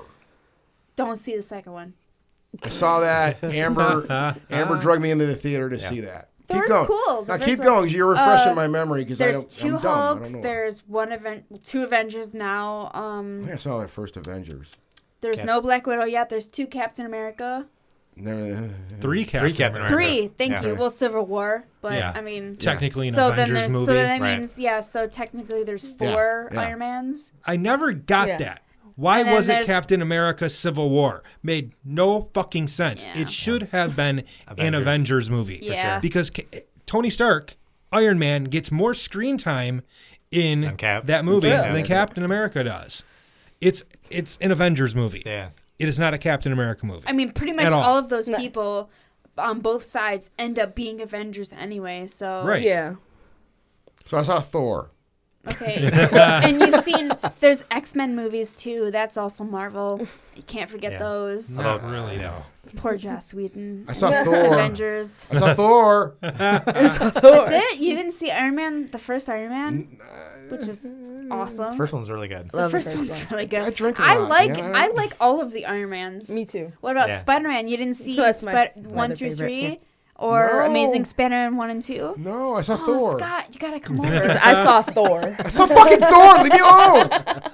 Don't see the second one. I saw that. Amber Amber drugged me into the theater to see that. Thor's keep going. cool. The Now first keep one- going. 'Cause you're refreshing Uh, my memory because I There's don't. two I'm dumb. I Hulks. don't know. There's one event. Two Avengers now. I Um, think I saw that first Avengers. there's Cap- no Black Widow yet. There's two Captain America. Never, Three Captain, Captain America. Three. Thank Yeah. you. Well, Civil War, but Yeah. I mean. Technically an So then Avengers there's movie. so that Right. means yeah. So technically there's four yeah. Iron Mans. I never got Yeah. that. Why And then was it there's- Captain America Civil War? Made no fucking sense. Yeah. It should have been an Avengers. Avengers movie. Yeah. Because Ca- Tony Stark, Iron Man, gets more screen time in Than Cap. that movie Yeah. than Captain America does. It's it's an Avengers movie. Yeah. It is not a Captain America movie. I mean, pretty much At all. all of those people on both sides end up being Avengers anyway. So Right. Yeah. So I saw Thor. Okay. And you've seen there's X-Men movies too. That's also Marvel. You can't forget Yeah. those. Not really, no. Poor Joss Whedon. I saw Thor. Avengers. I saw Thor. That's it? You didn't see Iron Man, the first Iron Man? Which is awesome. First one's really good. The Love first the first one's one. really good. I drink a I lot, like man. I like all of the Iron Mans. Me too. What about Yeah. Spider-Man? You didn't see That's my- Spi- my one other through favorite, three, yeah. or No. Amazing Spider-Man one and two? No, I saw Oh, Thor. Scott, you gotta come over. I saw Thor. I saw fucking Thor. Leave me alone.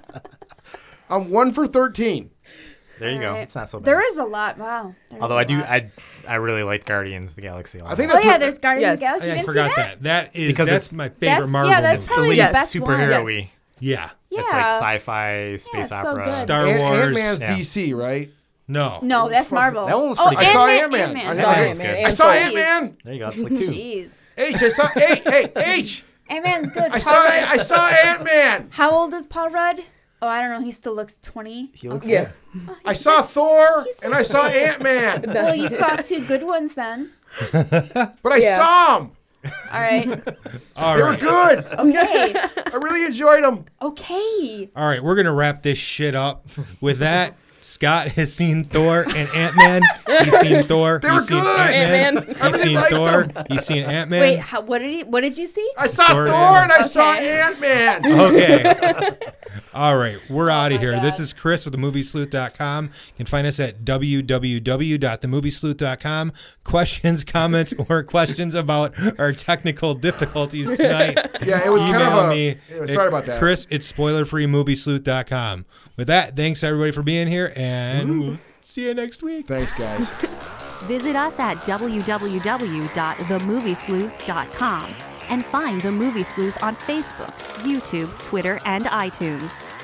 I'm one for thirteen. There you go. Alright. It's not so bad. There is a lot. Wow. There is Although a I do, lot. I I really like Guardians of the Galaxy. a lot. I think Oh that's yeah, what- there's Guardians Yes. of the Galaxy. I, You I didn't forgot see that? that. That is Because that's it's- my favorite That's- Marvel yeah, that's movie. probably the Yes. the best superhero-y. Yeah. Yeah. It's like sci-fi space it's so opera. good. Star Ant- Wars. Ant-Man's Yeah. D C, right? No. No, that's Marvel. That one was oh, pretty good. I saw Ant-Man. Ant-Man. Ant-Man. I Saw Okay. Ant-Man good. and I saw Thor. Ant-Man. There you go. It's like two. Jeez. H. I saw H. Hey, H. Ant-Man's good. I Paul saw. Rudd. I saw Ant-Man. How old is Paul Rudd? Oh, I don't know. He still looks twenty. He looks Yeah. I saw Thor, He's so and I saw Ant-Man. Well, you saw two good ones then. But I Yeah. saw them. All right. All They right. were good. Okay. I really enjoyed them. Okay. All right, we're gonna wrap this shit up. With that, Scott has seen Thor and Ant-Man. He's seen Thor. They He's were seen good. Ant-Man. Ant-Man. I He's really seen liked Thor. them. He's seen Ant-Man. Wait. How, what did he? What did you see? I saw Thor Thor, and and I saw Okay. Ant-Man. Okay. All right, we're out of my here. This God. is Chris with the movie sleuth dot com. You can find us at w w w dot the movie sleuth dot com. Questions, comments, or questions about our technical difficulties tonight. Yeah, it was kind Email of a. me. it was- at sorry about that. Chris at spoiler free movie sleuth dot com. With that, thanks everybody for being here, and we'll see you next week. Thanks, guys. Visit us at w w w dot the movie sleuth dot com and find The Movie Sleuth on Facebook, YouTube, Twitter, and iTunes.